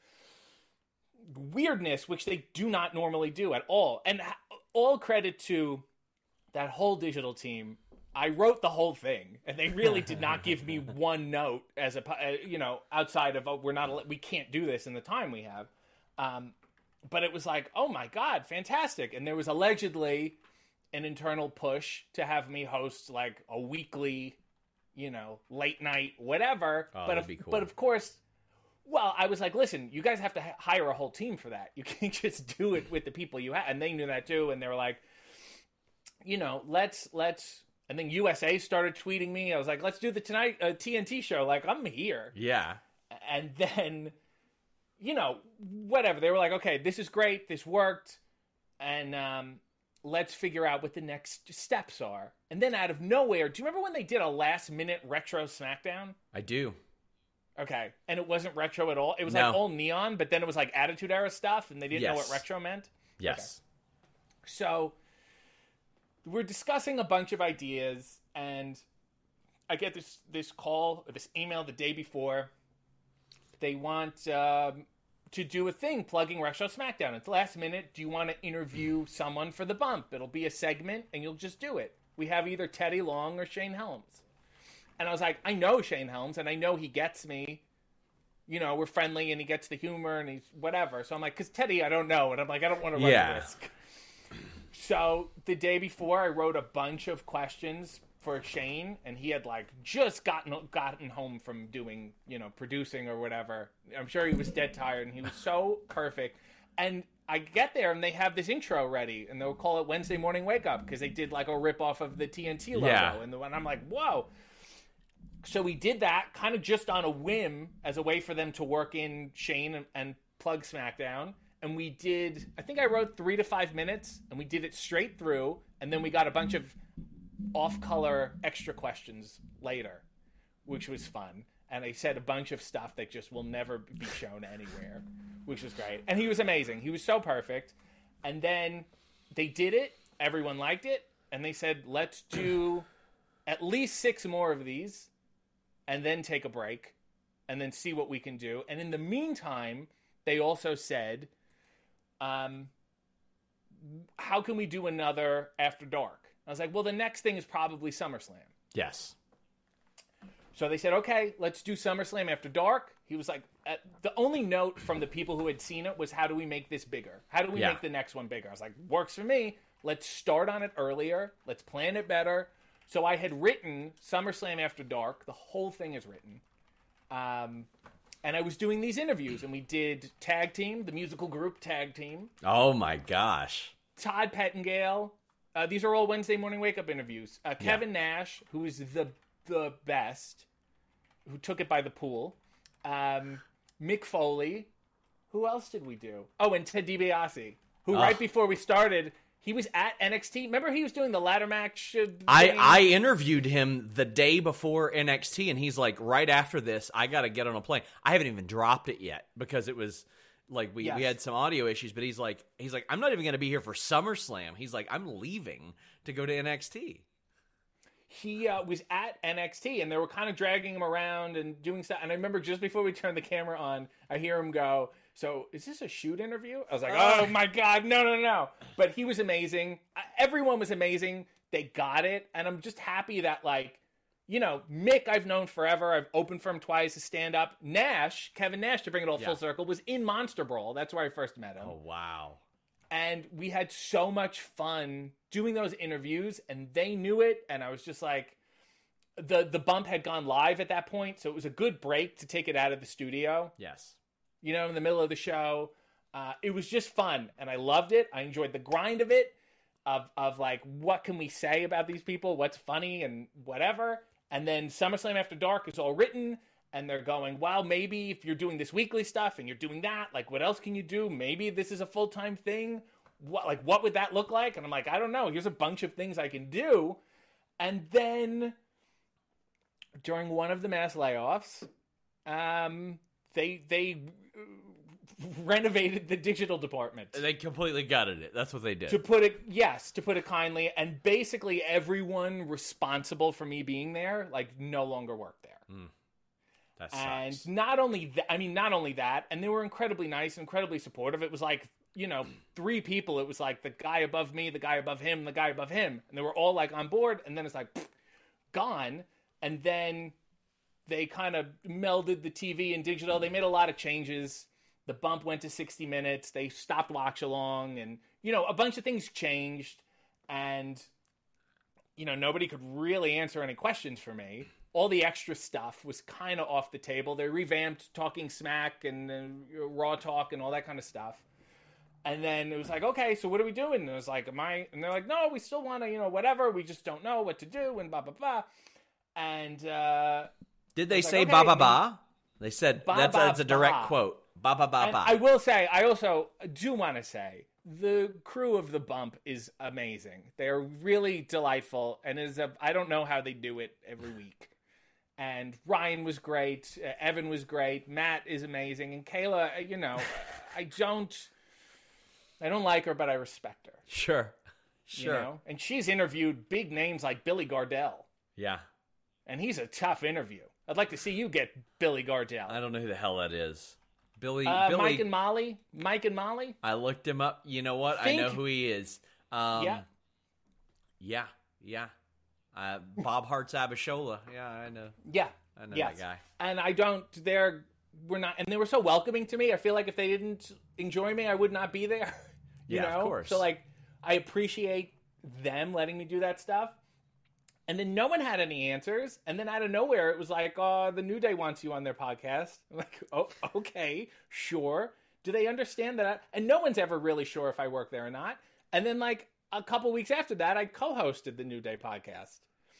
weirdness, which they do not normally do at all. And all credit to that whole digital team. I wrote the whole thing, and they really did not give me one note as a, uh, you know, outside of, oh, we're not, we can't do this in the time we have. Um, but it was like, oh my God, fantastic. And there was allegedly an internal push to have me host like a weekly, you know, late night, whatever. Oh, but, that'd of, be cool. but of course, well, I was like, listen, you guys have to h- hire a whole team for that. You can't just do it with the people you have. And they knew that too. And they were like, you know, let's, let's, and then U S A started tweeting me. I was like, let's do the Tonight uh, T N T show. Like, I'm here. Yeah. And then, you know, whatever. They were like, okay, this is great. This worked. And um, let's figure out what the next steps are. And then out of nowhere, do you remember when they did a last minute retro SmackDown? I do. Okay. And it wasn't retro at all. It was No. like all neon, but then it was like Attitude Era stuff, and they didn't know Yes. what retro meant. Yes. Okay. So we're discussing a bunch of ideas, and I get this this call or this email the day before. They want um, to do a thing plugging Retro SmackDown. It's last minute. Do you want to interview someone for the bump? It'll be a segment, and you'll just do it. We have either Teddy Long or Shane Helms. And I was like, I know Shane Helms, and I know he gets me. You know, we're friendly, and he gets the humor, and he's whatever. So I'm like, because Teddy, I don't know. And I'm like, I don't want to run Yeah. the risk. So the day before, I wrote a bunch of questions for Shane, and he had like just gotten gotten home from doing, you know, producing or whatever. I'm sure he was dead tired, and he was so perfect. And I get there, and they have this intro ready, and they'll call it Wednesday Morning Wake Up because they did like a rip off of the T N T logo. Yeah. And, the, and I'm like, whoa. So we did that kind of just on a whim as a way for them to work in Shane and, and plug SmackDown. And we did, I think I wrote three to five minutes, and we did it straight through. And then we got a bunch of off-color extra questions later, which was fun. and he said a bunch of stuff that just will never be shown anywhere, which was great. And he was amazing. He was so perfect. And then they did it. Everyone liked it. And they said, let's do at least six more of these and then take a break and then see what we can do. And in the meantime, they also said, um, how can we do another After Dark? I was like, well, the next thing is probably SummerSlam. Yes. So they said, okay, let's do SummerSlam After Dark. He was like, uh, the only note from the people who had seen it was, how do we make this bigger? How do we Yeah. make the next one bigger? I was like, works for me. Let's start on it earlier. Let's plan it better. So I had written SummerSlam After Dark. The whole thing is written. Um, and I was doing these interviews, and we did Tag Team, the musical group Tag Team. Oh, my gosh. Todd Pettengill. Uh, these are all Wednesday morning wake-up interviews. Uh, Kevin yeah. Nash, who is the the best, who took it by the pool. Um, Mick Foley. Who else did we do? Oh, and Ted DiBiase, who oh. right before we started, he was at N X T. Remember he was doing the ladder match? Uh, I, I interviewed him the day before N X T, and he's like, right after this, I got to get on a plane. I haven't even dropped it yet because it was... Like, we, yes. we had some audio issues, but he's like, he's like, I'm not even going to be here for SummerSlam. He's like, I'm leaving to go to N X T. He uh, was at N X T, and they were kind of dragging him around and doing stuff. And I remember just before we turned the camera on, I hear him go, so is this a shoot interview? I was like, oh, my God, no, no, no. But he was amazing. Everyone was amazing. They got it. And I'm just happy that, like, you know, Mick, I've known forever. I've opened for him twice to stand up. Nash, Kevin Nash, to bring it all yeah. full circle, was in Monster Brawl. That's where I first met him. Oh, wow. And we had so much fun doing those interviews, and they knew it. And I was just like, the, the bump had gone live at that point, so it was a good break to take it out of the studio. Yes. You know, in the middle of the show. Uh, it was just fun, and I loved it. I enjoyed the grind of it, of, of like, what can we say about these people? What's funny and whatever. And then SummerSlam After Dark is all written, and they're going, well, maybe if you're doing this weekly stuff and you're doing that, like, what else can you do? Maybe this is a full-time thing. What, like, what would that look like? And I'm like, I don't know. Here's a bunch of things I can do. And then during one of the mass layoffs, um, they they renovated the digital department. They completely gutted it. That's what they did. To put it, yes, to put it kindly. And basically everyone responsible for me being there, like, no longer worked there. Mm. That sucks. And not only that, I mean, not only that, and they were incredibly nice, incredibly supportive. It was like, you know, three people. It was like the guy above me, the guy above him, the guy above him. And they were all like on board. And then it's like, pfft, gone. And then they kind of melded the T V and digital. They made a lot of changes. The bump went to sixty minutes. They stopped watch along, and, you know, a bunch of things changed, and, you know, nobody could really answer any questions for me. All the extra stuff was kind of off the table. They revamped Talking Smack and uh, Raw Talk and all that kind of stuff. And then it was like, okay, so what are we doing? And it was like, am I? And they're like, no, we still want to, you know, whatever. We just don't know what to do, and blah, blah, blah. And uh, did they say like, okay, ba ba ba? They said ba, that's, ba, that's a direct ba. quote. Ba ba ba ba. I will say, I also do want to say, the crew of the bump is amazing. They are really delightful, and it is a, I don't know how they do it every week. And Ryan was great, uh, Evan was great, Matt is amazing, and Kayla, you know, I don't, I don't like her, but I respect her. Sure, sure. You know? And she's interviewed big names like Billy Gardell. Yeah. And he's a tough interview. I'd like to see you get Billy Gardell. I don't know who the hell that is. Billy, uh, Billy, Mike and Molly, Mike and Molly. I looked him up. You know what? Think... I know who he is. Um, yeah, yeah, yeah. Uh, Bob Hart's Abishola. Yeah, I know. Yeah, I know yes. that guy. And I don't. They're we're not, and they were so welcoming to me. I feel like if they didn't enjoy me, I would not be there. You yeah, know? of course. So like, I appreciate them letting me do that stuff. And then no one had any answers. And then out of nowhere, it was like, oh, the New Day wants you on their podcast. I'm like, oh, okay, sure. Do they understand that? I, and no one's ever really sure if I work there or not. And then like a couple weeks after that, I co-hosted the New Day podcast.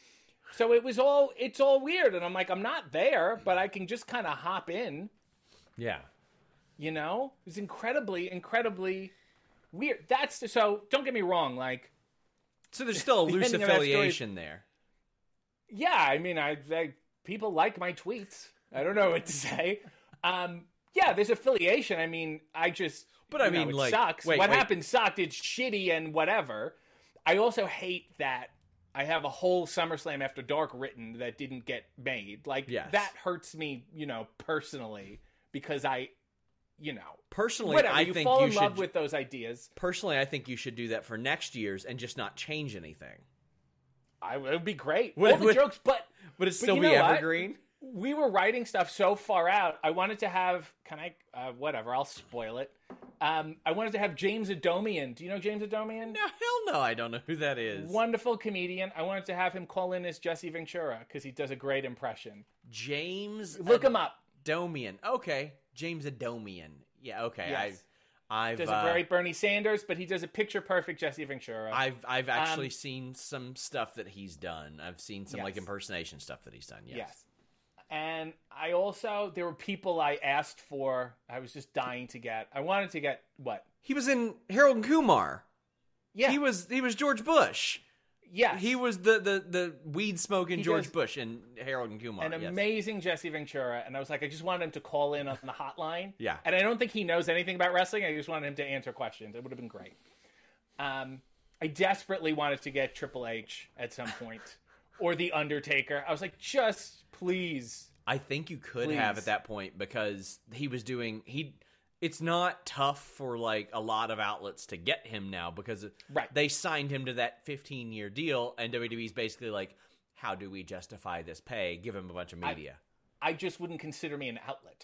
So it was all, it's all weird. And I'm like, I'm not there, but I can just kind of hop in. Yeah. You know? It was incredibly, incredibly weird. That's, the, so don't get me wrong. Like, so there's still a loose affiliation there. Yeah, I mean, I, I people like my tweets. I don't know what to say. Um, yeah, there's affiliation. I mean, I just, but I you know, mean, it like, sucks. wait, what wait. happened sucked. It's shitty and whatever. I also hate that I have a whole SummerSlam After Dark written that didn't get made. Like, Yes. that hurts me, you know, personally, because I, you know, Personally, whatever, I you think fall you in should. love with those ideas. Personally, I think you should do that for next year's and just not change anything. I, it would be great. Would- All the would- jokes, but Would it but still you be know what? evergreen? We were writing stuff so far out. I wanted to have. Can I? Uh, whatever. I'll spoil it. Um, I wanted to have James Adomian. Do you know James Adomian? No, hell no, I don't know who that is. Wonderful comedian. I wanted to have him call in as Jesse Ventura because he does a great impression. James Look him up. Adomian. Okay, James Adomian. Yeah, okay. Yes. I've, I've, Does uh, a great Bernie Sanders, but he does a picture perfect Jesse Ventura. I've, I've actually Um, seen some stuff that he's done. I've seen some like Yes. impersonation stuff that he's done. Yes. Yes. And I also, there were people I asked for, I was just dying to get. I wanted to get, what? He was in Harold and Kumar. Yeah. He was, he was George Bush. yes. He was the, the, the weed smoking He George does Bush in Harold and Kumar. an yes. amazing Jesse Ventura. And I was like, I just wanted him to call in on the hotline. Yeah. And I don't think he knows anything about wrestling. I just wanted him to answer questions. It would have been great. Um, I desperately wanted to get Triple H at some point or The Undertaker. I was like, just please. I think you could Please. have at that point because he was doing he. It's not tough for like a lot of outlets to get him now because Right. they signed him to that fifteen year deal, and W W E's basically like, how do we justify this pay? Give him a bunch of media. I just wouldn't consider me an outlet.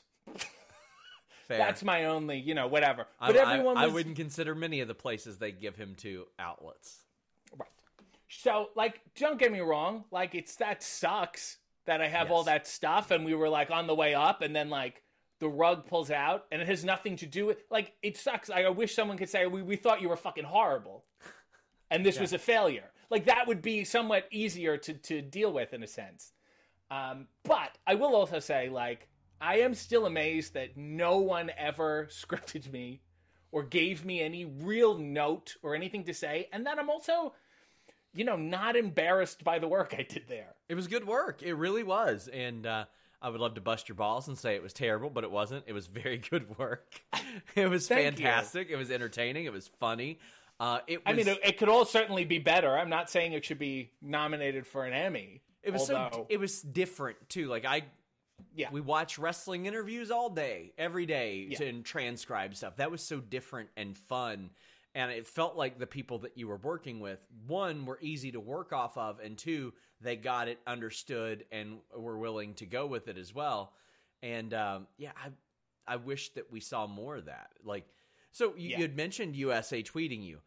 Fair. That's my only, you know, whatever. I, But everyone I, was I wouldn't consider many of the places they give him to outlets. right. So, like, don't get me wrong. Like, it's that sucks that I have all Yes. that stuff, and we were like on the way up, and then like the rug pulls out, and it has nothing to do with like it sucks. Like, I wish someone could say we we thought you were fucking horrible, and this was a failure. Like that would be somewhat easier to to deal with in a sense. Um, but I will also say, like, I am still amazed that no one ever scripted me or gave me any real note or anything to say, and that I'm also, you know, not embarrassed by the work I did there. It was good work. It really was. And uh, I would love to bust your balls and say it was terrible, but it wasn't. It was very good work. It was Thank fantastic. It was entertaining. It was funny. Uh, it was, I mean, it, it could all certainly be better. I'm not saying it should be nominated for an Emmy. it was although, so it was different too. Like I, yeah, we watch wrestling interviews all day, every day, Yeah. to and transcribe stuff. That was so different and fun. And it felt like the people that you were working with, one, were easy to work off of, and two, they got it, understood, and were willing to go with it as well. And um, yeah, I I wish that we saw more of that. Like, so you, Yeah. you had mentioned U S A tweeting you.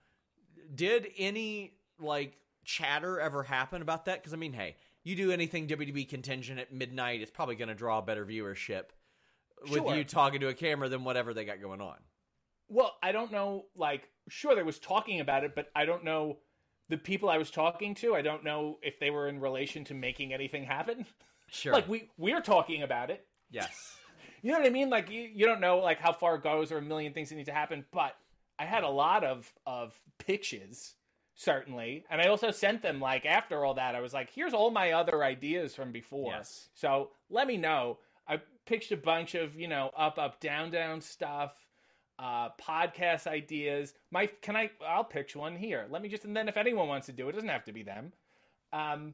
Did any like chatter ever happen about that? Because I mean, hey, you do anything W W E contingent at midnight, it's probably going to draw better viewership with Sure. you talking to a camera than whatever they got going on. Well, I don't know, like, sure, there was talking about it, but I don't know the people I was talking to. I don't know if they were in relation to making anything happen. Sure. Like, we, we're talking about it. Yes. You know what I mean? Like, you, you don't know, like, how far it goes or a million things that need to happen, but I had a lot of, of pitches, certainly. And I also sent them, like, after all that, I was like, here's all my other ideas from before. Yes. So let me know. I pitched a bunch of, you know, up, up, down, down stuff. Uh, podcast ideas. My, can I? I'll pitch one here. Let me just, and then if anyone wants to do it, it doesn't have to be them. Um,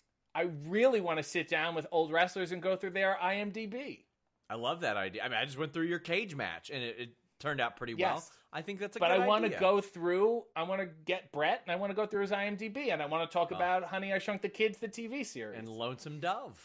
I really want to sit down with old wrestlers and go through their I M D B. I love that idea. I mean, I just went through your cage match, and it, it turned out pretty well. Yes. I think that's a But good I want to idea. go through. I want to get Brett, and I want to go through his I M D B, and I want to talk Oh. about Honey, I Shrunk the Kids, the T V series, And Lonesome Dove.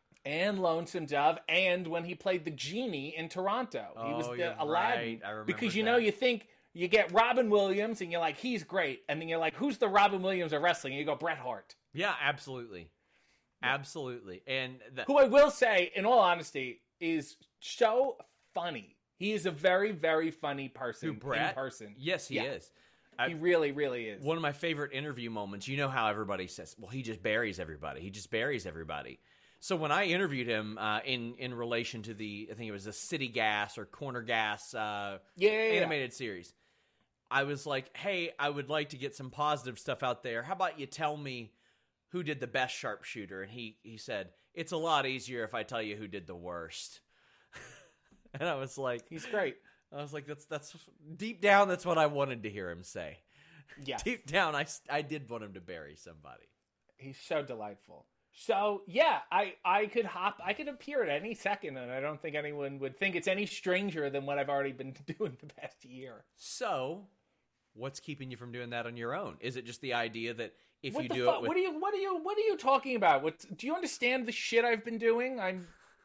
and Lonesome Dove, and when he played the genie in Toronto. He was Oh, the you're Aladdin. right. I remember because you know, that. you think you get Robin Williams, and you're like, he's great, and then you're like, who's the Robin Williams of wrestling? And you go, Bret Hart. Yeah, absolutely. Absolutely. And the, Who I will say, in all honesty, is so funny. He is a very, very funny person who, Brett? in person. Yes, he Yeah. is. I- He really, really is. One of my favorite interview moments, you know how everybody says, well, he just buries everybody. He just buries everybody. So when I interviewed him uh, in, in relation to the, I think it was the City Gas or Corner Gas uh, Yeah, yeah, yeah. animated series, I was like, hey, I would like to get some positive stuff out there. How about you tell me who did the best sharpshooter, and he he said it's a lot easier if I tell you who did the worst. And I was like, He's great. I was like, that's that's deep down, that's what I wanted to hear him say. Yes. Deep down, I, I did want him to bury somebody. He's so delightful. So, yeah, I, I could hop, I could appear at any second, and I don't think anyone would think it's any stranger than what I've already been doing the past year. So, what's keeping you from doing that on your own? Is it just the idea that if What you the do fu- it with... What are you, what are you, what are you talking about? What, do you understand the shit I've been doing? I'm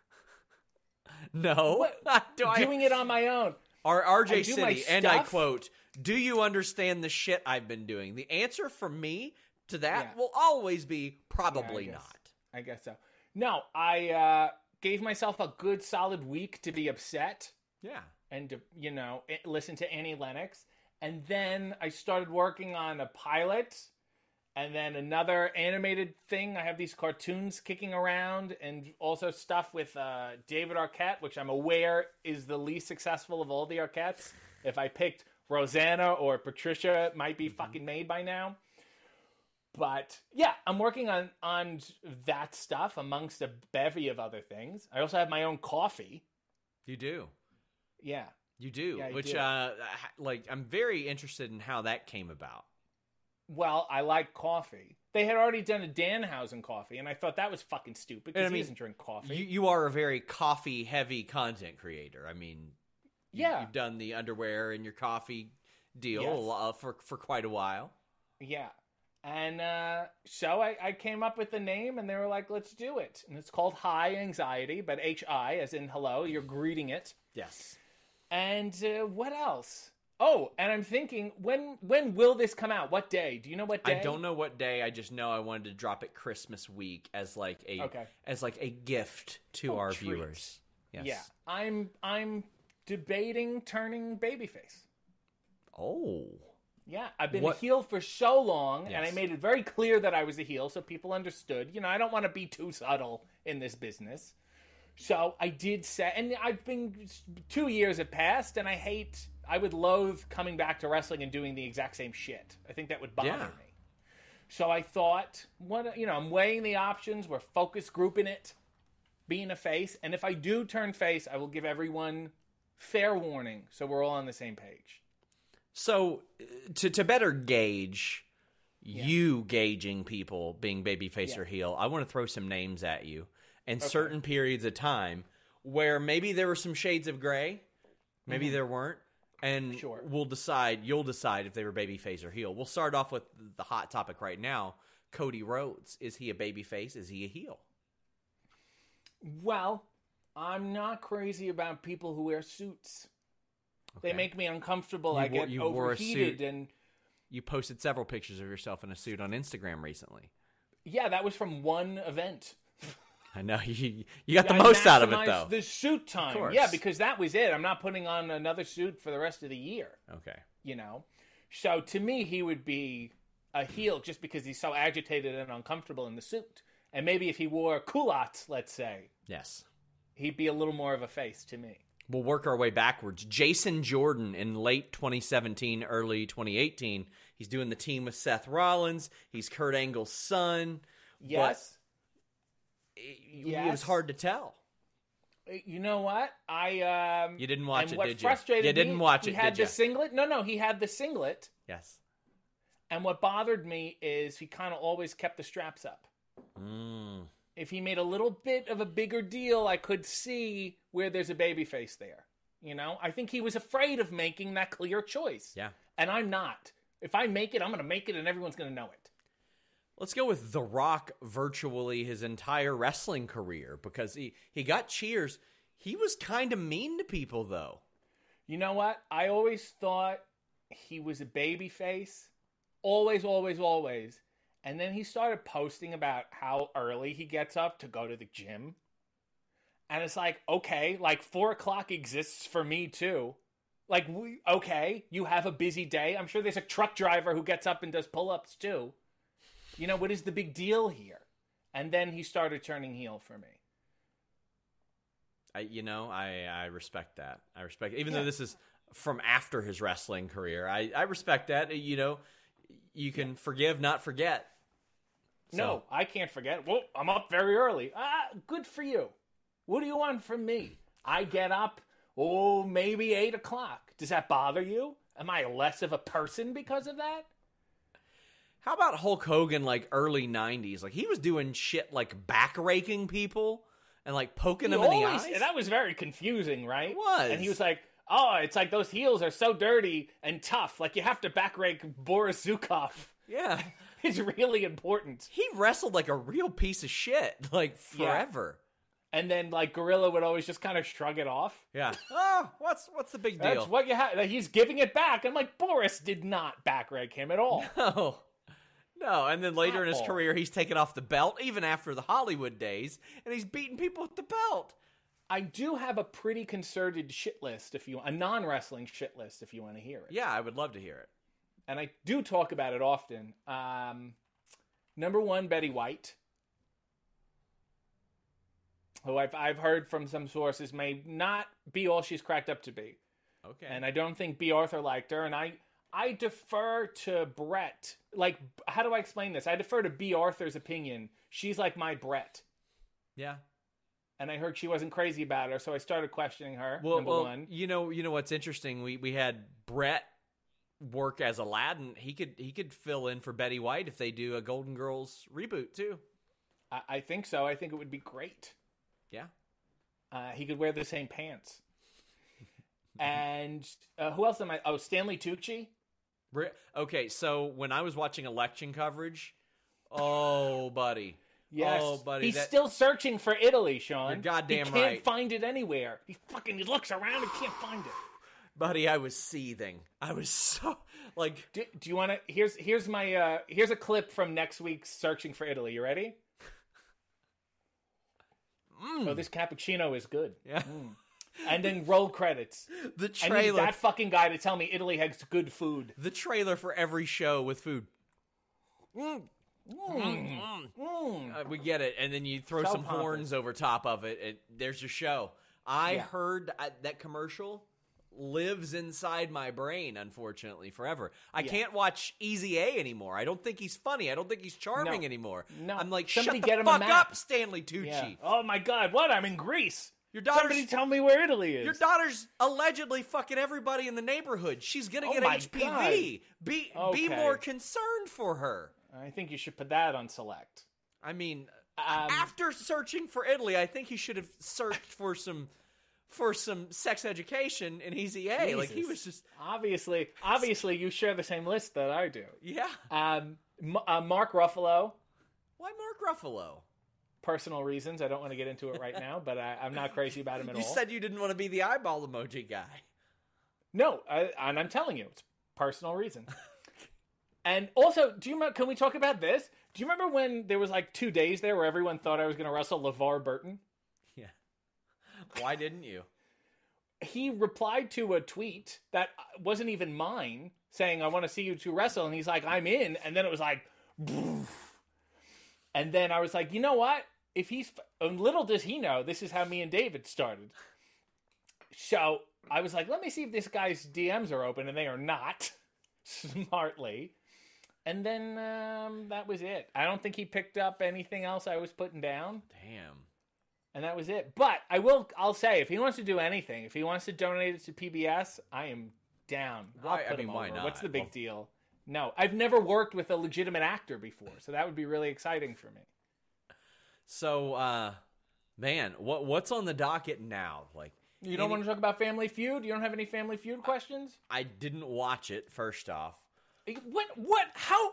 No. what, do I... doing it on my own. Our R J I do my City, and I stuff. quote, do you understand the shit I've been doing? The answer from me to that Yeah. will always be probably Yeah, I guess. not. I guess so. No, I uh, gave myself a good solid week to be upset Yeah. and to, you know, i- listen to Annie Lennox. And then I started working on a pilot and then another animated thing. I have these cartoons kicking around and also stuff with uh, David Arquette, which I'm aware is the least successful of all the Arquettes. If I picked Rosanna or Patricia, it might be fucking made by now. But yeah, I'm working on, on that stuff amongst a bevy of other things. I also have my own coffee. You do. Yeah. You do. Yeah, I Which, do. uh, like, I'm very interested in how that came about. Well, I like coffee. They had already done a Danhausen coffee, and I thought that was fucking stupid because And I he mean, doesn't drink coffee. You, you are a very coffee-heavy content creator. I mean, you, Yeah. you've done the underwear and your coffee deal Yes. uh, for, for quite a while. Yeah. And uh, so I, I came up with the name, and they were like, let's do it. And it's called High Anxiety, but H I, as in hello, you're greeting it. Yes. And uh, what else? Oh, and I'm thinking, when when will this come out? What day? Do you know what day? I don't know what day. I just know I wanted to drop it Christmas week as like a Okay. as like a gift to Oh, our treat. viewers. Yes. Yeah. I'm I'm debating turning babyface. Oh. Yeah, I've been What- a heel for so long, and I Yes. made it very clear that I was a heel so people understood. You know, I don't want to be too subtle in this business. So I did say, and I've been, two years have passed, and I hate, I would loathe coming back to wrestling and doing the exact same shit. I think that would bother Yeah. me. So I thought, what, you know, I'm weighing the options, we're focus grouping it, being a face, and if I do turn face, I will give everyone fair warning so we're all on the same page. So uh, to to better gauge you gauging people being babyface Yeah. or heel, I want to throw some names at you and certain periods of time where maybe there were some shades of gray, maybe there weren't, and Sure. we'll decide. You'll decide if they were babyface or heel. We'll start off with the hot topic right now. Cody Rhodes, is he a babyface? Is he a heel? Well, I'm not crazy about people who wear suits. They Okay. make me uncomfortable. You I wore- get you wore a overheated, suit. and You posted several pictures of yourself in a suit on Instagram recently. yeah, that was from one event. I know you you got the I most out of it maximized though. The suit time, course. yeah, because that was it. I'm not putting on another suit for the rest of the year. Okay. You know, so to me, he would be a heel just because he's so agitated and uncomfortable in the suit. And maybe if he wore culottes, let's say, Yes. he'd be a little more of a face to me. We'll work our way backwards. Jason Jordan in late twenty seventeen, early twenty eighteen. He's doing the team with Seth Rollins. He's Kurt Angle's son. Yes. It, it Yes. was hard to tell. You know what? I um You didn't watch and it, what did you? frustrated You didn't me, watch he it, had did the ya? singlet. No, no, he had the singlet. Yes. And what bothered me is he kind of always kept the straps up. Mm. If he made a little bit of a bigger deal, I could see where there's a baby face there. You know, I think he was afraid of making that clear choice. Yeah. And I'm not. If I make it, I'm going to make it and everyone's going to know it. Let's go with The Rock virtually his entire wrestling career because he, he got cheers. He was kind of mean to people, though. You know what? I always thought he was a baby face. Always, always, always. And then he started posting about how early he gets up to go to the gym. And it's like, okay, like four o'clock exists for me too. Like, we, okay, you have a busy day. I'm sure there's a truck driver who gets up and does pull-ups too. You know, what is the big deal here? And then he started turning heel for me. I, you know, I, I respect that. I respect, even Yeah. though this is from after his wrestling career, I, I respect that. You know, you can forgive, not forget. So, No, I can't forget. Well, I'm up very early. Ah, good for you. What do you want from me? I get up, oh, maybe eight o'clock. Does that bother you? Am I less of a person because of that? how about Hulk Hogan, like, early nineties? Like, he was doing shit like back raking people and, like, poking He them in the always- eyes. That was very confusing, right? It was. And he was like, oh, it's like those heels are so dirty and tough. Like, you have to back rake Boris Zukov. Yeah. It's really important. He wrestled like a real piece of shit, like, Yeah. forever. And then, like, Gorilla would always just kind of shrug it off. Yeah. Oh, what's what's the big deal? That's what you have. He's giving it back. I'm like, Boris did not back rake him at all. No. No, and then later in his At all. career, he's taken off the belt, even after the Hollywood days, and he's beating people with the belt. I do have a pretty concerted shit list, if you a non-wrestling shit list, if you want to hear it. Yeah, I would love to hear it. And I do talk about it often. Um, number one, Betty White, who I've I've heard from some sources may not be all she's cracked up to be, Okay. and I don't think B. Arthur liked her. And I I defer to Brett. Like, how do I explain this? I defer to B. Arthur's opinion. She's like my Brett. Yeah. And I heard she wasn't crazy about her, so I started questioning her. Well, number well, one. you know, you know what's interesting? We we had Brett work as Aladdin. He could he could fill in for Betty White if they do a Golden Girls reboot too. I, I think so. I think it would be great. Yeah. Uh, he could wear the same pants. And uh, who else am I? Oh, Stanley Tucci. Re- Okay, so when I was watching election coverage, oh, buddy. Yes. Oh, buddy. He's that- still searching for Italy, Sean. You're goddamn He can't right. find it anywhere. He fucking he looks around and can't find it. Buddy, I was seething. I was so, like... Do, do you want to? Here's here's my uh, here's a clip from next week's Searching for Italy. You ready? Mm. Oh, this cappuccino is good. Yeah. Mm. And then roll credits. The I need trailer. that fucking guy to tell me Italy has good food. The trailer for every show with food. Mm. Mm. Mm. Uh, we get it, and then you throw So some pompous. horns over top of it, and there's your show. I Yeah. heard uh, that commercial lives inside my brain, unfortunately, forever. I Yeah. can't watch Easy A anymore. I don't think he's funny. I don't think he's charming No. anymore. No. I'm like, Somebody shut get the him a fuck map. up, Stanley Tucci. Yeah. Oh my God! What? I'm in Greece. Your daughter's Somebody tell me where Italy is. your daughter's allegedly fucking everybody in the neighborhood. She's gonna Oh get my H P V. God. Be be Okay. more concerned for her. I think you should put that on select. I mean, Um, after searching for Italy, I think he should have searched for some for some sex education in Easy A. Like he Jesus. was just obviously, obviously, you share the same list that I do. yeah. Um, M- uh, Mark Ruffalo, Why Mark Ruffalo? personal reasons. I don't want to get into it right now, but I, I'm not crazy about him at You all. said you didn't want to be the eyeball emoji guy. No, I, and I'm telling you, it's personal reasons. And also, do you remember, can we talk about this? Do you remember when there was like two days there where everyone thought I was going to wrestle LeVar Burton? Yeah. Why didn't you? He replied to a tweet that wasn't even mine saying, I want to see you two wrestle. And he's like, I'm in. And then it was like, "Boof." And then I was like, you know what? If he's, and little does he know, this is how me and David started. So I was like, let me see if this guy's D Ms are open. And they are not, smartly. And then um, that was it. I don't think he picked up anything else I was putting down. Damn. And that was it. But I will, I'll say, if he wants to do anything, if he wants to donate it to P B S, I am down. I'll Why- I put mean, him why over. not? What's the big Well- deal? No, I've never worked with a legitimate actor before, so that would be really exciting for me. So, uh, man, what what's on the docket now? Like, You don't any- want to talk about Family Feud? You don't have any Family Feud questions? I didn't watch it. First off, What? What? How?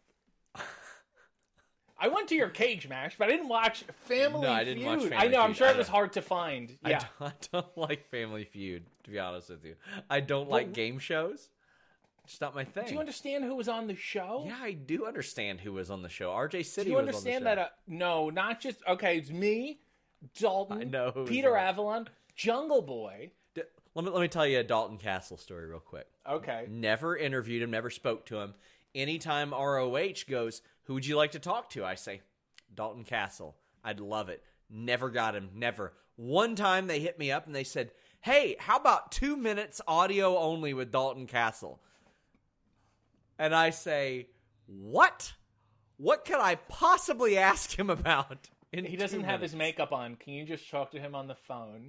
I went to your cage match, but I didn't watch Family No, I didn't Feud. watch I Family know. I'm Feud. sure I it was don't- hard to find. I, Yeah. don't, I don't like Family Feud. To be honest with you, I don't like game shows. It's not my thing. Do you understand who was on the show? Yeah, I do understand who was on the show. R J City Do you was understand on the that? show. Uh, no, not just okay. It's me, Dalton, I know who was Peter on. Avalon, Jungle Boy. D- let me let me tell you a Dalton Castle story real quick. Okay, Never interviewed him, never spoke to him. Anytime R O H goes, who would you like to talk to? I say, Dalton Castle. I'd love it. Never got him. Never. One time they hit me up and they said, hey, how about two minutes audio only with Dalton Castle? And I say, what? what could I possibly ask him about? In He doesn't two have his minutes? makeup on. Can you just talk to him on the phone?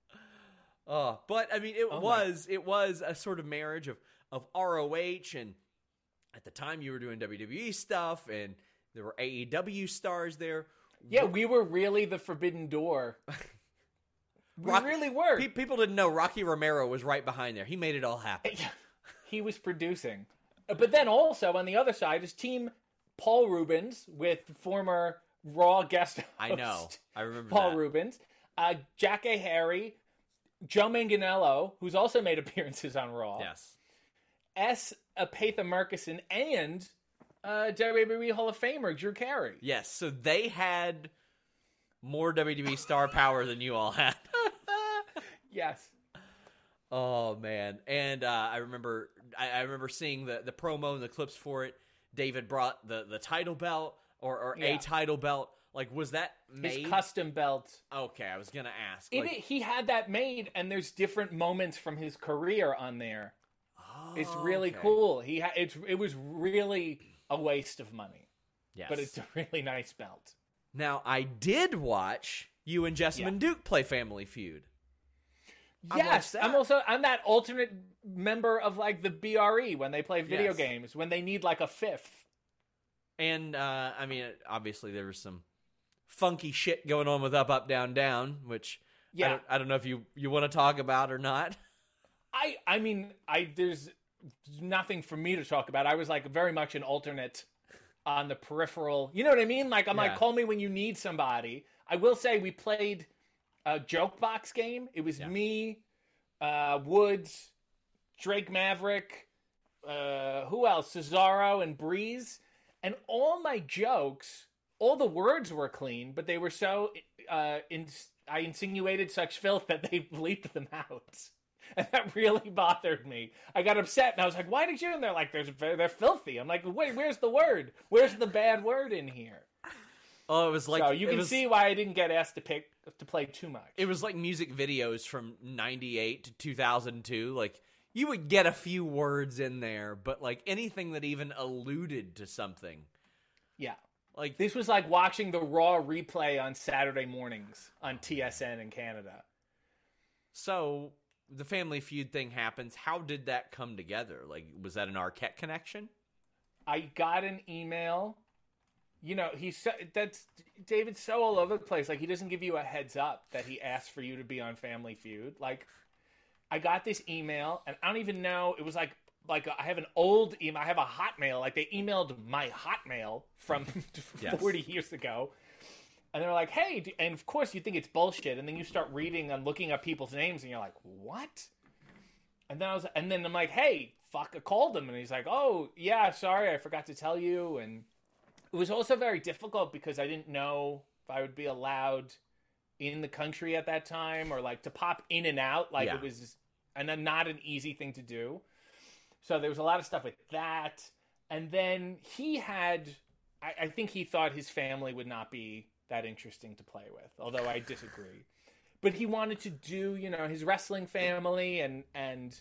Oh, but I mean, it Oh my- was it was a sort of marriage of of R O H, and at the time you were doing W W E stuff, and there were A E W stars there. Yeah, we were really the forbidden door. We Rock- really were. Pe- people didn't know Rocky Romero was right behind there. He made it all happen. He was producing. But then also on the other side is Team Paul Rubens with former Raw guest host I know. I remember Paul that. Rubens, uh, Jack A. Harry, Joe Manganiello, who's also made appearances on Raw, Yes. S. Apatha Murkison, and uh, W W E Hall of Famer Drew Carey. Yes. So they had more W W E star power than you all had. Yes. Oh man! And uh, I remember, I, I remember seeing the, the promo and the clips for it. David brought the, the title belt or, or Yeah. a title belt. Like, was that made? His custom belt. Okay, I was gonna ask. In like, it, he had that made, and there's different moments from his career on there. oh, It's really okay. cool. He ha- it's it was really a waste of money, Yes. but it's a really nice belt. Now I did watch you and Jessamine Yeah. Duke play Family Feud. I Yes, watched that. I'm also I'm that alternate member of like the B R E when they play video Yes. games when they need like a fifth. And uh, I mean, obviously there was some funky shit going on with Up Up Down Down, which I Yeah. don't, I don't know if you you want to talk about or not. I I mean I there's nothing for me to talk about. I was like very much an alternate on the peripheral. You know what I mean? Like I'm Yeah. like call me when you need somebody. I will say we played a joke box game. It was Yeah. me, uh, Woods, Drake Maverick, uh, who else? Cesaro and Breeze. And all my jokes, all the words were clean, but they were so uh, in, I insinuated such filth that they bleeped them out. And that really bothered me. I got upset and I was like, why did you? And they're like, There's, they're filthy. I'm like, wait, where's the word? Where's the bad word in here? Oh, it was like so you it can was, see why I didn't get asked to pick to play too much. it was like music videos from ninety-eight to two thousand two. Like, you would get a few words in there, but like anything that even alluded to something. Yeah. Like, This was like watching the Raw replay on Saturday mornings on T S N in Canada. so the Family Feud thing happens. How did that come together? Like, was that an Arquette connection? I got an email. You know, he's so, that's David's so all over the place. Like, he doesn't give you a heads up that he asked for you to be on Family Feud. Like, I got this email, and I don't even know. It was like, like I have an old email. I have a Hotmail. Like, they emailed my Hotmail from Yes. forty years ago. And they're like, hey, do, and of course you think it's bullshit. And then you start reading and looking up people's names, and you're like, what? And then I was, and then I'm like, hey, fuck, I called him. And he's like, oh, yeah, sorry, I forgot to tell you. And it was also very difficult because I didn't know if I would be allowed in the country at that time or like to pop in and out. Like Yeah. it was and then not an easy thing to do. So there was a lot of stuff with that. And then he had, I, I think he thought his family would not be that interesting to play with, although I disagree. But he wanted to do, you know, his wrestling family and, and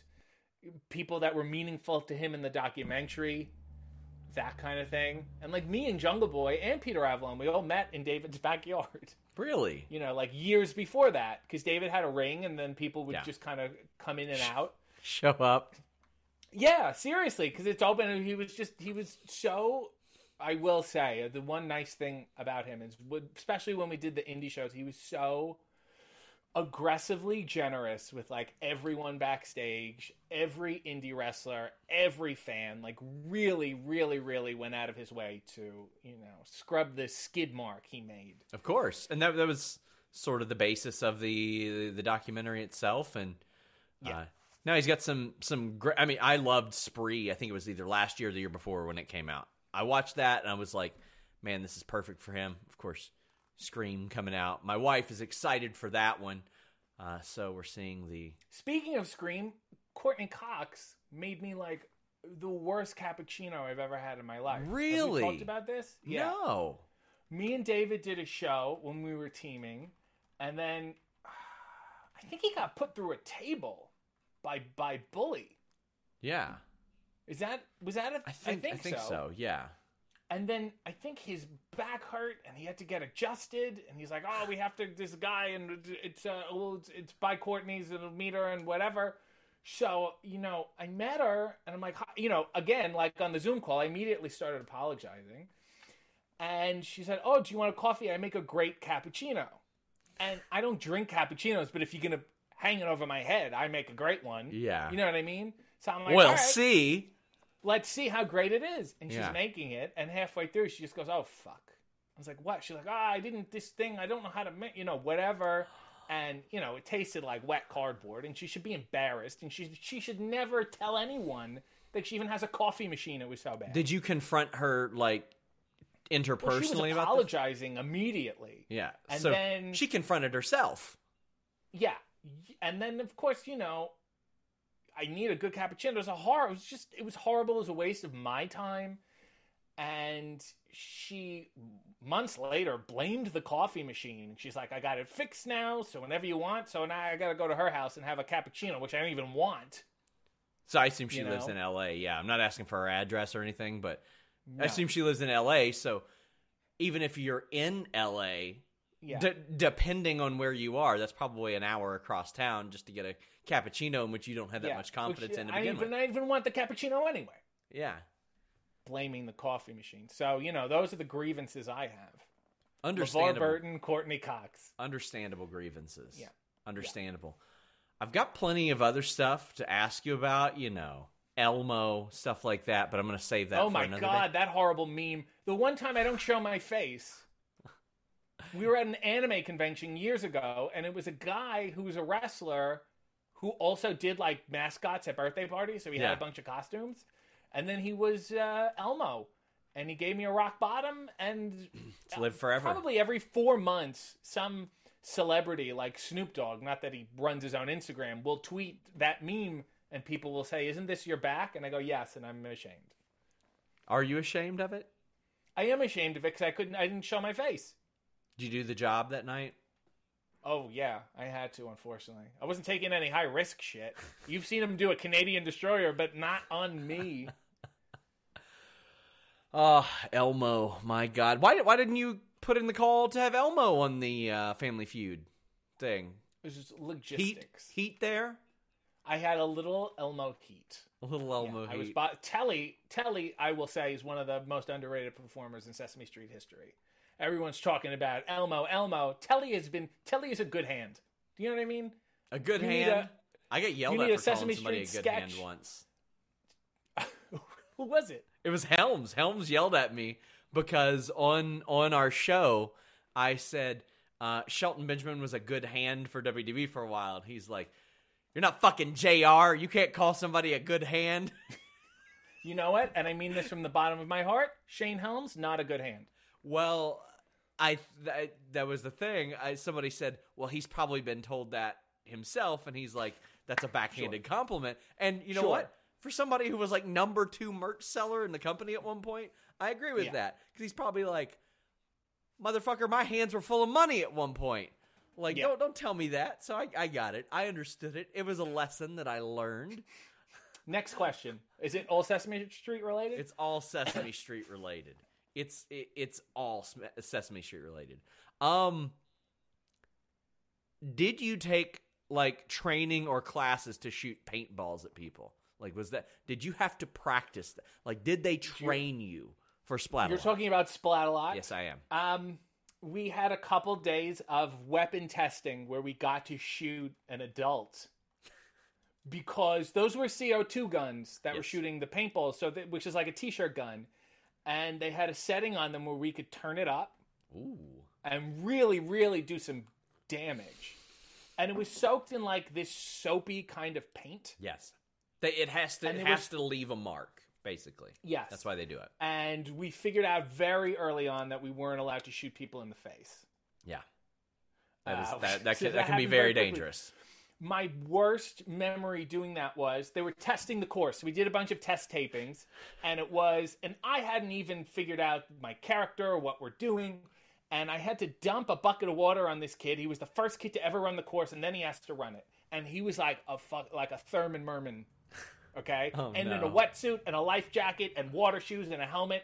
people that were meaningful to him in the documentary. That kind of thing. And like me and Jungle Boy and Peter Avalon, we all met in David's backyard. Really? You know, like years before that. Because David had a ring and then people would Yeah. just kind of come in and out. Show up. Yeah, seriously. Because it's open and he was just, he was so, I will say, the one nice thing about him is, especially when we did the indie shows, he was so aggressively generous with like everyone backstage, every indie wrestler, every fan, like really, really, really went out of his way to, you know, scrub the skid mark he made. Of course. And that that was sort of the basis of the the documentary itself. And Yeah. uh, now he's got some some great. I mean, I loved Spree. I think it was either last year or the year before when it came out. I watched that and I was like, man, this is perfect for him. Of course, Scream coming out. My wife is excited for that one. Uh, so we're seeing the Speaking of Scream, Courtney Cox made me like the worst cappuccino I've ever had in my life. Have we Really? talked about this? Yeah. no. Me and David did a show when we were teaming, and then I think he got put through a table by by Bully. Yeah, Is that was that a I think I think, so. Yeah. And then I think his back hurt, and he had to get adjusted. And he's like, "Oh, we have to. This guy, and it's uh, well, it's, it's by Courtney's, and it'll meet her, and whatever." So you know, I met her, and I'm like, you know, again, like on the Zoom call, I immediately started apologizing, and she said, "Oh, do you want a coffee? I make a great cappuccino." And I don't drink cappuccinos, but if you're gonna hang it over my head, I make a great one. Yeah, you know what I mean. So I'm like, "We'll all right, see." Let's see how great it is. And she's Yeah. making it, and halfway through, she just goes, "Oh, fuck." I was like, what? She's like, "Ah, oh, I didn't, this thing, I don't know how to make, you know, whatever." And, you know, it tasted like wet cardboard, and she should be embarrassed, and she, she should never tell anyone that she even has a coffee machine. It was so bad. Did you confront her, like, interpersonally well, she was about this? apologizing immediately. Yeah. And so then... she confronted herself. Yeah. And then, of course, you know, I need a good cappuccino. It was a horror. It was just, it was horrible. It was a waste of my time. And she, months later, blamed the coffee machine. She's like, "I got it fixed now, so whenever you want." So now I got to go to her house and have a cappuccino, which I don't even want. So I assume she You lives know? in L A. Yeah, I'm not asking for her address or anything, but No. I assume she lives in L A. So even if you're in L A, Yeah. d- depending on where you are, that's probably an hour across town just to get a cappuccino in which you don't have that Yeah, much confidence which in to I begin even, with. I even want the cappuccino anyway. Yeah. Blaming the coffee machine. So, you know, those are the grievances I have. LeVar Understandable. Burton, Courtney Cox. Understandable grievances. Yeah. Understandable. I've got plenty of other stuff to ask you about, you know, Elmo, stuff like that, but I'm going to save that Oh for my another God, day. that horrible meme. The one time I don't show my face. We were at an anime convention years ago, and it was a guy who was a wrestler who also did like mascots at birthday parties, so he Yeah. had a bunch of costumes. And then he was uh, Elmo, and he gave me a rock bottom, and To live forever. probably every four months, some celebrity like Snoop Dogg, not that he runs his own Instagram, will tweet that meme, and people will say, "Isn't this your back?" And I go, "Yes," and I'm ashamed. Are you ashamed of it? I am ashamed of it because I couldn't, I didn't show my face. Did you do the job that night? Oh yeah, I had to. Unfortunately, I wasn't taking any high risk shit. You've seen him do a Canadian destroyer, but not on me. Oh, Elmo, my God. Why, why didn't you put in the call to have Elmo on the uh, Family Feud thing? It was just Heat, logistics. heat there? I had a little Elmo heat. A little Elmo Yeah, heat. I was bo- Telly. Telly, I will say, is one of the most underrated performers in Sesame Street history. Everyone's talking about Elmo. Elmo. Telly has been. Telly is a good hand. Do you know what I mean? a good you need hand? a- I got yelled you at need for a calling Sesame somebody a Street good hand sketch. once. Who was it? It was Helms. Helms yelled at me because on on our show, I said uh, Shelton Benjamin was a good hand for W W E for a while. And he's like, "You're not fucking J R. You can't call somebody a good hand." You know what? And I mean this from the bottom of my heart. Shane Helms, not a good hand. Well, I th- that was the thing. I, somebody said, "Well, he's probably been told that himself," and he's like, "That's a backhanded compliment." And you know Sure. what? For somebody who was like number two merch seller in the company at one point, I agree with Yeah. that because he's probably like, "Motherfucker, my hands were full of money at one point." Like, Yeah. don't don't tell me that. So I, I got it. I understood it. It was a lesson that I learned. Next question. Is it all Sesame Street related? It's all Sesame Street related. It's it, it's all Sm- Sesame Street related. Um, did you take like training or classes to shoot paintballs at people? Like, was that? Did you have to practice that? Like, did they train you for Splat? You're talking about Splat-A-Lot? Yes, I am. Um, we had a couple days of weapon testing where we got to shoot an adult. Because those were C O two guns that were Yes. shooting the paintballs, so that, which is like a t-shirt gun. And they had a setting on them where we could turn it up Ooh. and really, really do some damage. And it was soaked in like this soapy kind of paint. Yes. They, it has to. And It it has was- to leave a mark. Basically. Yes. That's why they do it. And we figured out very early on that we weren't allowed to shoot people in the face. Yeah. That is Uh, that. That so can, that that can be happened very very quickly. dangerous. My worst memory doing that was they were testing the course. So we did a bunch of test tapings, and it was, and I hadn't even figured out my character or what we're doing, and I had to dump a bucket of water on this kid. He was the first kid to ever run the course, and then he has to run it, and he was like a fuck, like a Thurman Merman, okay, Oh, and in no. a wetsuit and a life jacket and water shoes and a helmet.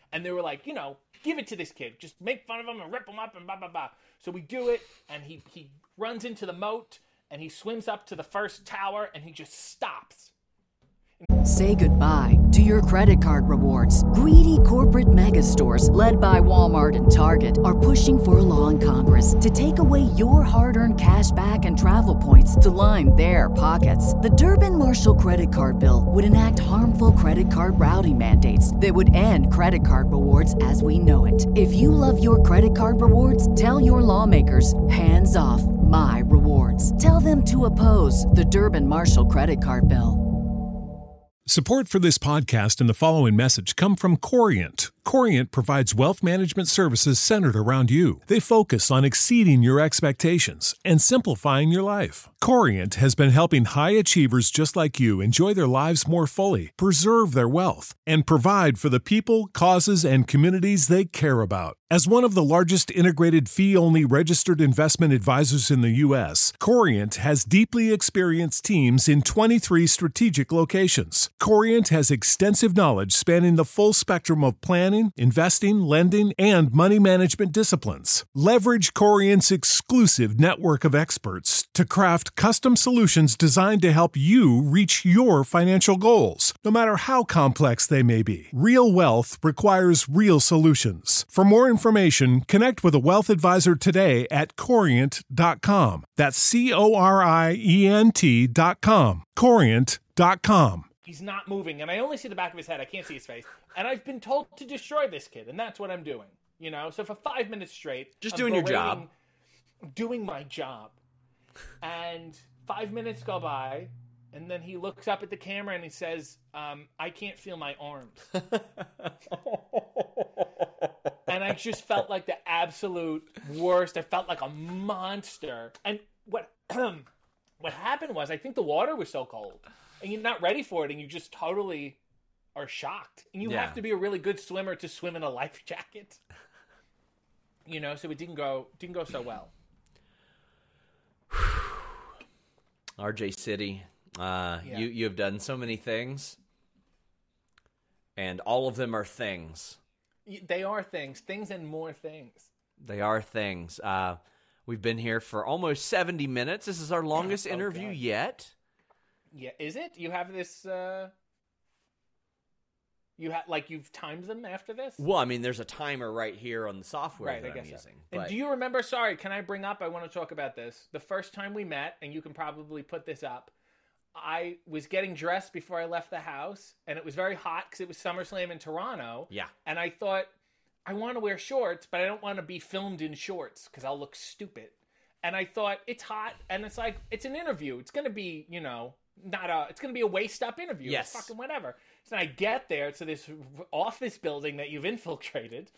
And they were like, you know, give it to this kid. Just make fun of him and rip him up and blah, blah, blah. So we do it, and he, he runs into the moat, and he swims up to the first tower, and he just stops. Say goodbye to your credit card rewards. Greedy corporate mega stores, led by Walmart and Target, are pushing for a law in Congress to take away your hard-earned cash back and travel points to line their pockets. The Durbin-Marshall credit card bill would enact harmful credit card routing mandates that would end credit card rewards as we know it. If you love your credit card rewards, tell your lawmakers, hands off my rewards. Tell them to oppose the Durbin-Marshall credit card bill. Support for this podcast and the following message come from Corient. Corient provides wealth management services centered around you. They focus on exceeding your expectations and simplifying your life. Corient has been helping high achievers just like you enjoy their lives more fully, preserve their wealth, and provide for the people, causes, and communities they care about. As one of the largest integrated fee-only registered investment advisors in the U S, Corient has deeply experienced teams in twenty-three strategic locations. Corient has extensive knowledge spanning the full spectrum of planning, investing, lending, and money management disciplines. Leverage Corient's exclusive network of experts to craft custom solutions designed to help you reach your financial goals, no matter how complex they may be. Real wealth requires real solutions. For more information, connect with a wealth advisor today at corient dot com. That's C O R I E N T dot com. corient dot com. He's not moving, and I only see the back of his head. I can't see his face. And I've been told to destroy this kid, and that's what I'm doing. You know, so for five minutes straight, just I'm doing your job, doing my job. And five minutes go by, and then he looks up at the camera and he says, um, "I can't feel my arms." And I just felt like the absolute worst. I felt like a monster. And what what happened was, I think the water was so cold, and you're not ready for it, and you just totally are shocked. And you Yeah. have to be a really good swimmer to swim in a life jacket. You know, so it didn't go didn't go so well. R J City, uh, Yeah. you you have done so many things, and all of them are things. They are things, things and more things. They are things. Uh, we've been here for almost seventy minutes. This is our longest Oh, interview God. yet. Yeah, is it? You have this, uh... You have, like, you've timed them after this? Well, I mean, there's a timer right here on the software Right, that I guess I'm so. using. And but- do you remember, sorry, can I bring up, I want to talk about this. The first time we met, and you can probably put this up, I was getting dressed before I left the house, and it was very hot because it was SummerSlam in Toronto. Yeah. And I thought, I want to wear shorts, but I don't want to be filmed in shorts because I'll look stupid. And I thought, it's hot, and it's like, it's an interview. It's going to be, you know, not a, it's going to be a waist-up interview. Yes. It's fucking whatever. So I get there to this office building that you've infiltrated,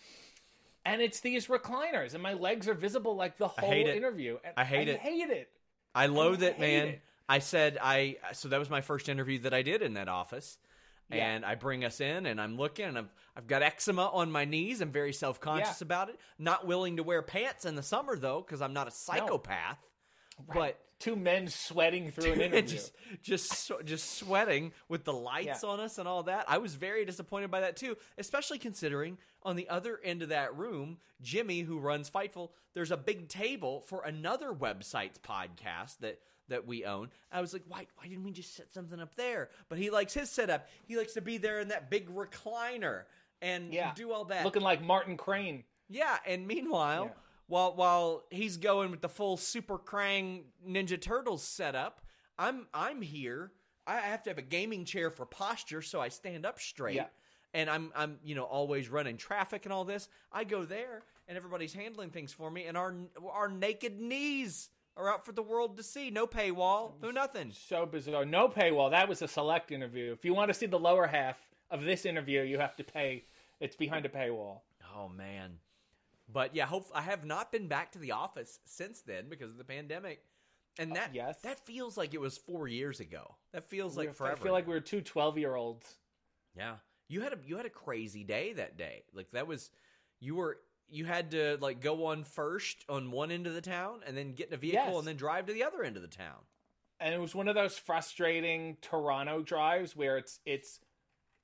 and it's these recliners, and my legs are visible like the whole hate it. interview. And I hate I it. hate it. I loathe I it, hate man. it. I said I so that was my first interview that I did in that office. Yeah. And I bring us in, and I'm looking, and I've, I've got eczema on my knees. I'm very self-conscious Yeah. about it. Not willing to wear pants in the summer, though, because I'm not a psychopath. But Two men sweating through an interview. just just sw- just sweating with the lights Yeah. on us and all that. I was very disappointed by that too, especially considering on the other end of that room, Jimmy, who runs Fightful, there's a big table for another website's podcast that that we own. I was like, why why didn't we just set something up there? But he likes his setup. He likes to be there in that big recliner and Yeah. do all that. Looking like Martin Crane. Yeah, and meanwhile, Yeah. while while he's going with the full Super Krang Ninja Turtles setup, I'm I'm here. I have to have a gaming chair for posture so I stand up straight. Yeah. And I'm I'm you know always running traffic and all this. I go there and everybody's handling things for me, and our our naked knees are out for the world to see. No paywall, no nothing. So bizarre. No paywall. That was a select interview. If you want to see the lower half of this interview, you have to pay. It's behind a paywall. Oh man. But yeah, hope I have not been back to the office since then because of the pandemic. And that yes. that feels like it was four years ago. That feels like I forever. feel like we were two twelve-year-olds. Yeah. You had a you had a crazy day that day. Like that was you were you had to like go on first on one end of the town and then get in a vehicle Yes. and then drive to the other end of the town. And it was one of those frustrating Toronto drives where it's it's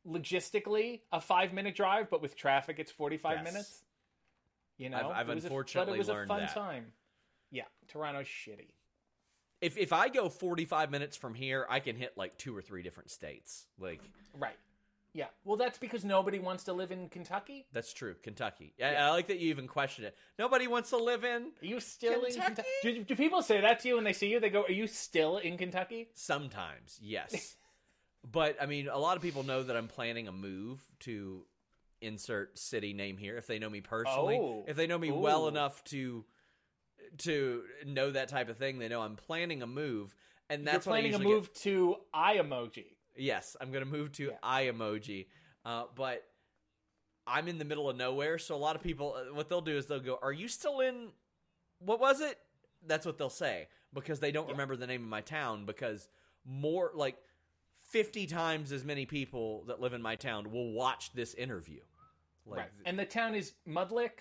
logistically a five minute drive, but with traffic, it's forty-five Yes. minutes. You know, I've, I've It was a- unfortunately but it was learned a fun that. time. Yeah, Toronto's shitty. If if I go forty-five minutes from here, I can hit like two or three different states. Like Right. Yeah. Well, that's because nobody wants to live in Kentucky. that's true, Kentucky. I, I like that you even question it. Nobody wants to live in Are you still in Kentucky? Kentucky? Do, do people say that to you when they see you? They go, "Are you still in Kentucky?" Sometimes, yes. But I mean, a lot of people know that I'm planning a move to insert city name here if they know me personally. Oh. If they know me well Ooh. enough to to know that type of thing, they know I'm planning a move, and You're that's when I planning a usually move to I emoji. Get, yes, I'm going to move to Yeah. I emoji, uh, but I'm in the middle of nowhere, so a lot of people, uh, what they'll do is they'll go, "Are you still in? What was it?" That's what they'll say because they don't Yeah. remember the name of my town because more like fifty times as many people that live in my town will watch this interview. Like, Right. And the town is Mudlick.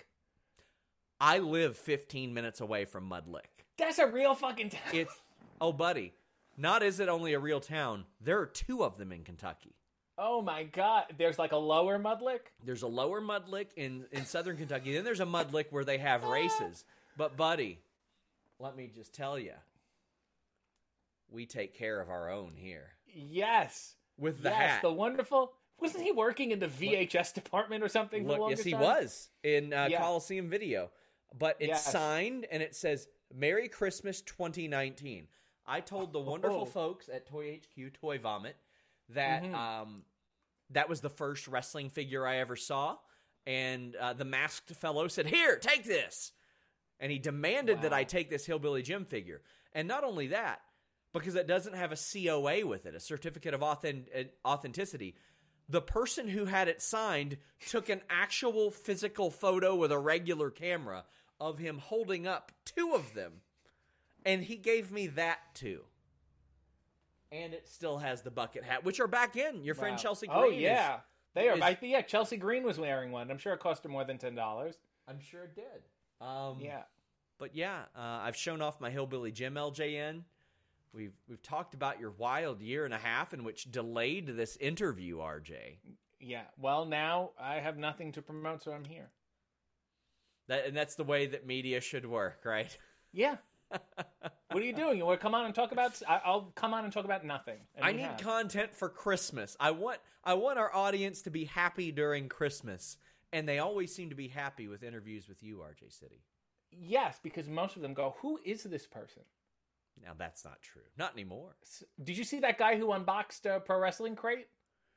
I live fifteen minutes away from Mudlick. That's a real fucking town. It's, oh, buddy, not is it only a real town, there are two of them in Kentucky. Oh my god. There's like a lower Mudlick. There's a lower Mudlick in, in southern Kentucky. Then there's a Mudlick where they have races. But, buddy, let me just tell you, we take care of our own here. Yes. With the yes, hat. the wonderful. Wasn't he working in the V H S department or something for the Look, longest yes, he time? was in uh, Yeah. Coliseum Video. But it's Yes. signed and it says, Merry Christmas twenty nineteen. I told the wonderful Oh. folks at Toy H Q, Toy Vomit, that Mhm. um, that was the first wrestling figure I ever saw. And uh, the masked fellow said, "Here, take this." And he demanded that Wow. I take this Hillbilly Jim figure. And not only that, because it doesn't have a C O A with it, a certificate of authentic- authenticity, the person who had it signed took an actual physical photo with a regular camera of him holding up two of them. And he gave me that too. And it still has the bucket hat, which are back in. Your friend Wow. Chelsea Green Oh is- yeah, they are. is- I think yeah, Chelsea Green was wearing one. I'm sure it cost her more than ten dollars. I'm sure it did. Um, Yeah. But yeah, uh, I've shown off my Hillbilly Jim L J N. We've we've talked about your wild year and a half in which delayed this interview, R J. Yeah. Well, now I have nothing to promote, so I'm here. That and that's the way that media should work, right? Yeah. What are you doing? You want to come on and talk about? I- I'll come on and talk about nothing. And I we need have. content for Christmas. I want I want our audience to be happy during Christmas, and they always seem to be happy with interviews with you, R J City. Yes, because most of them go, "Who is this person?" Now that's not true. Not anymore. S- Did you see that guy who unboxed a pro wrestling crate?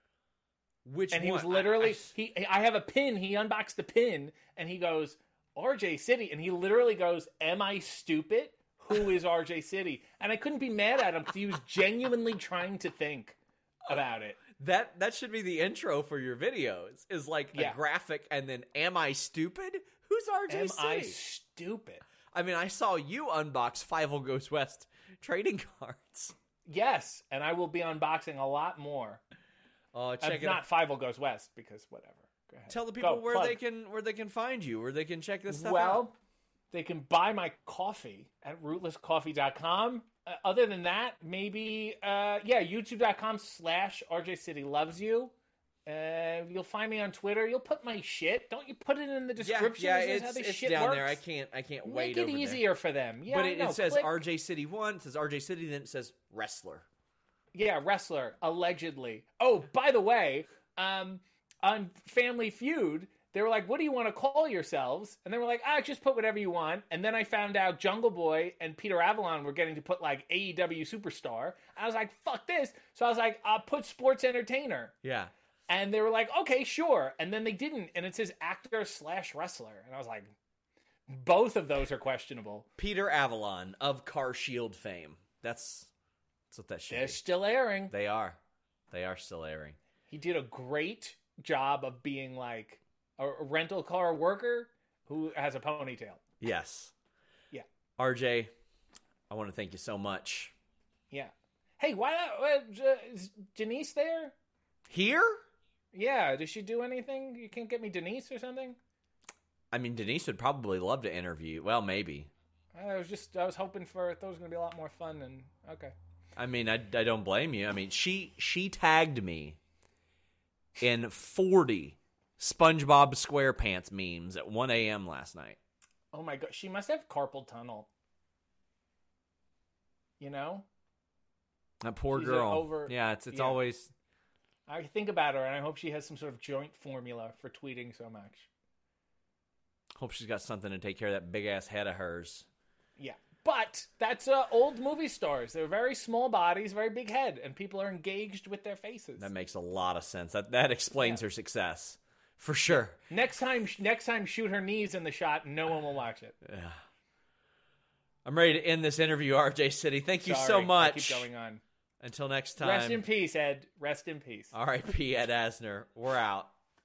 Which And he was one? I- literally I- he. I have a pin. He unboxed the pin, and he goes, "R J City," and he literally goes, "Am I stupid? Who is R J City?" And I couldn't be mad at him because he was genuinely trying to think about it. That that should be the intro for your videos. Is like Yeah. a graphic and then am I stupid? Who's R J Am City? I stupid? I mean, I saw you unbox Five O Goes West trading cards. Yes, and I will be unboxing a lot more. Oh, Uh, check it not out. Five Will Goes West because whatever. Go ahead. Tell the people Go, where plug. they can where they can find you, where they can check this stuff well, out. they can buy my coffee at rootless coffee dot com. Uh, other than that, maybe, uh, yeah, youtube dot com slash R J City Loves You. Uh, you'll find me on Twitter. You'll put my shit. Don't you put it in the Yeah, description? yeah, Isn't this it's, how this it's shit down works? there. I can't I can't Make wait it over there. easier for them. Yeah, But I it, know. it says Click- R J City one, it says R J City, then it says wrestler. Yeah, wrestler, allegedly. Oh, by the way, um, on Family Feud, they were like, "What do you want to call yourselves?" And they were like, "Ah, just put whatever you want." And then I found out Jungle Boy and Peter Avalon were getting to put like A E W Superstar. I was like, "Fuck this!" So I was like, "I'll put Sports Entertainer." Yeah. And they were like, "Okay, sure." And then they didn't, and it says actor slash wrestler. And I was like, both of those are questionable. Peter Avalon of Car Shield fame. That's that's what that should They're be. still airing. They are. They are still airing. He did a great job of being like a a rental car worker who has a ponytail. Yes. Yeah. R J, I want to thank you so much. Yeah. Hey, why not? Uh, J- is Denise there? Here? Yeah. Does she do anything? You can't get me Denise or something? I mean, Denise would probably love to interview. Well, maybe. I was just, I was hoping for, thought it was going to be a lot more fun and, okay. I mean, I, I don't blame you. I mean, she she tagged me in forty SpongeBob SquarePants memes at one a.m. last night. Oh my god, she must have carpal tunnel. You know? That poor She's girl. over- yeah, it's it's yeah. always... I think about her, and I hope she has some sort of joint formula for tweeting so much. Hope she's got something to take care of that big-ass head of hers. Yeah. But that's uh, old movie stars. They're very small bodies, very big head, and people are engaged with their faces. That makes a lot of sense. That that explains Yeah. her success. For sure. Next time, next time, shoot her knees in the shot, and no one will watch it. Yeah. I'm ready to end this interview, R J City. Thank you Sorry, so I much. keep going on. Until next time. Rest in peace, Ed. Rest in peace. R I P Ed Asner. We're out.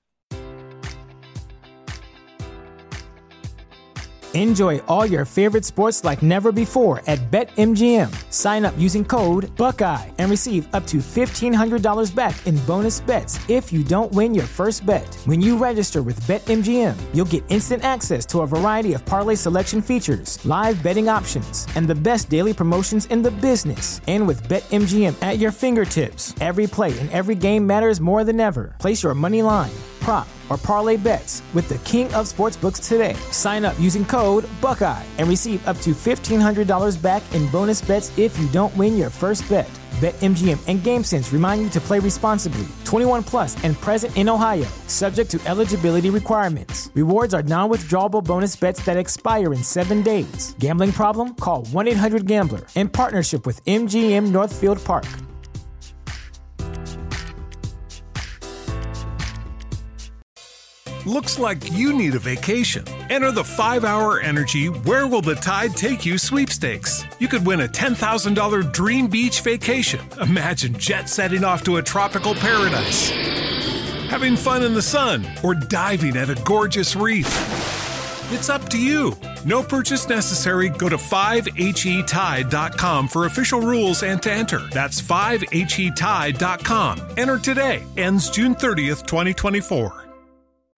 Enjoy all your favorite sports like never before at BetMGM. Sign up using code Buckeye and receive up to fifteen hundred dollars back in bonus bets if you don't win your first bet. When you register with BetMGM, you'll get instant access to a variety of parlay selection features, live betting options, and the best daily promotions in the business. And with BetMGM at your fingertips, every play and every game matters more than ever. Place your money line, prop, or parlay bets with the king of sportsbooks today. Sign up using code Buckeye and receive up to fifteen hundred dollars back in bonus bets if you don't win your first bet. BetMGM and GameSense remind you to play responsibly. twenty-one plus and present in Ohio, subject to eligibility requirements. Rewards are non-withdrawable bonus bets that expire in seven days. Gambling problem? Call one eight hundred gambler in partnership with M G M Northfield Park. Looks like you need a vacation. Enter the five hour Energy Where Will the Tide Take You sweepstakes. You could win a ten thousand dollars dream beach vacation. Imagine jet setting off to a tropical paradise, having fun in the sun, or diving at a gorgeous reef. It's up to you. No purchase necessary. Go to five H E tide dot com for official rules and to enter. That's five H E tide dot com. Enter today. Ends June thirtieth, twenty twenty-four.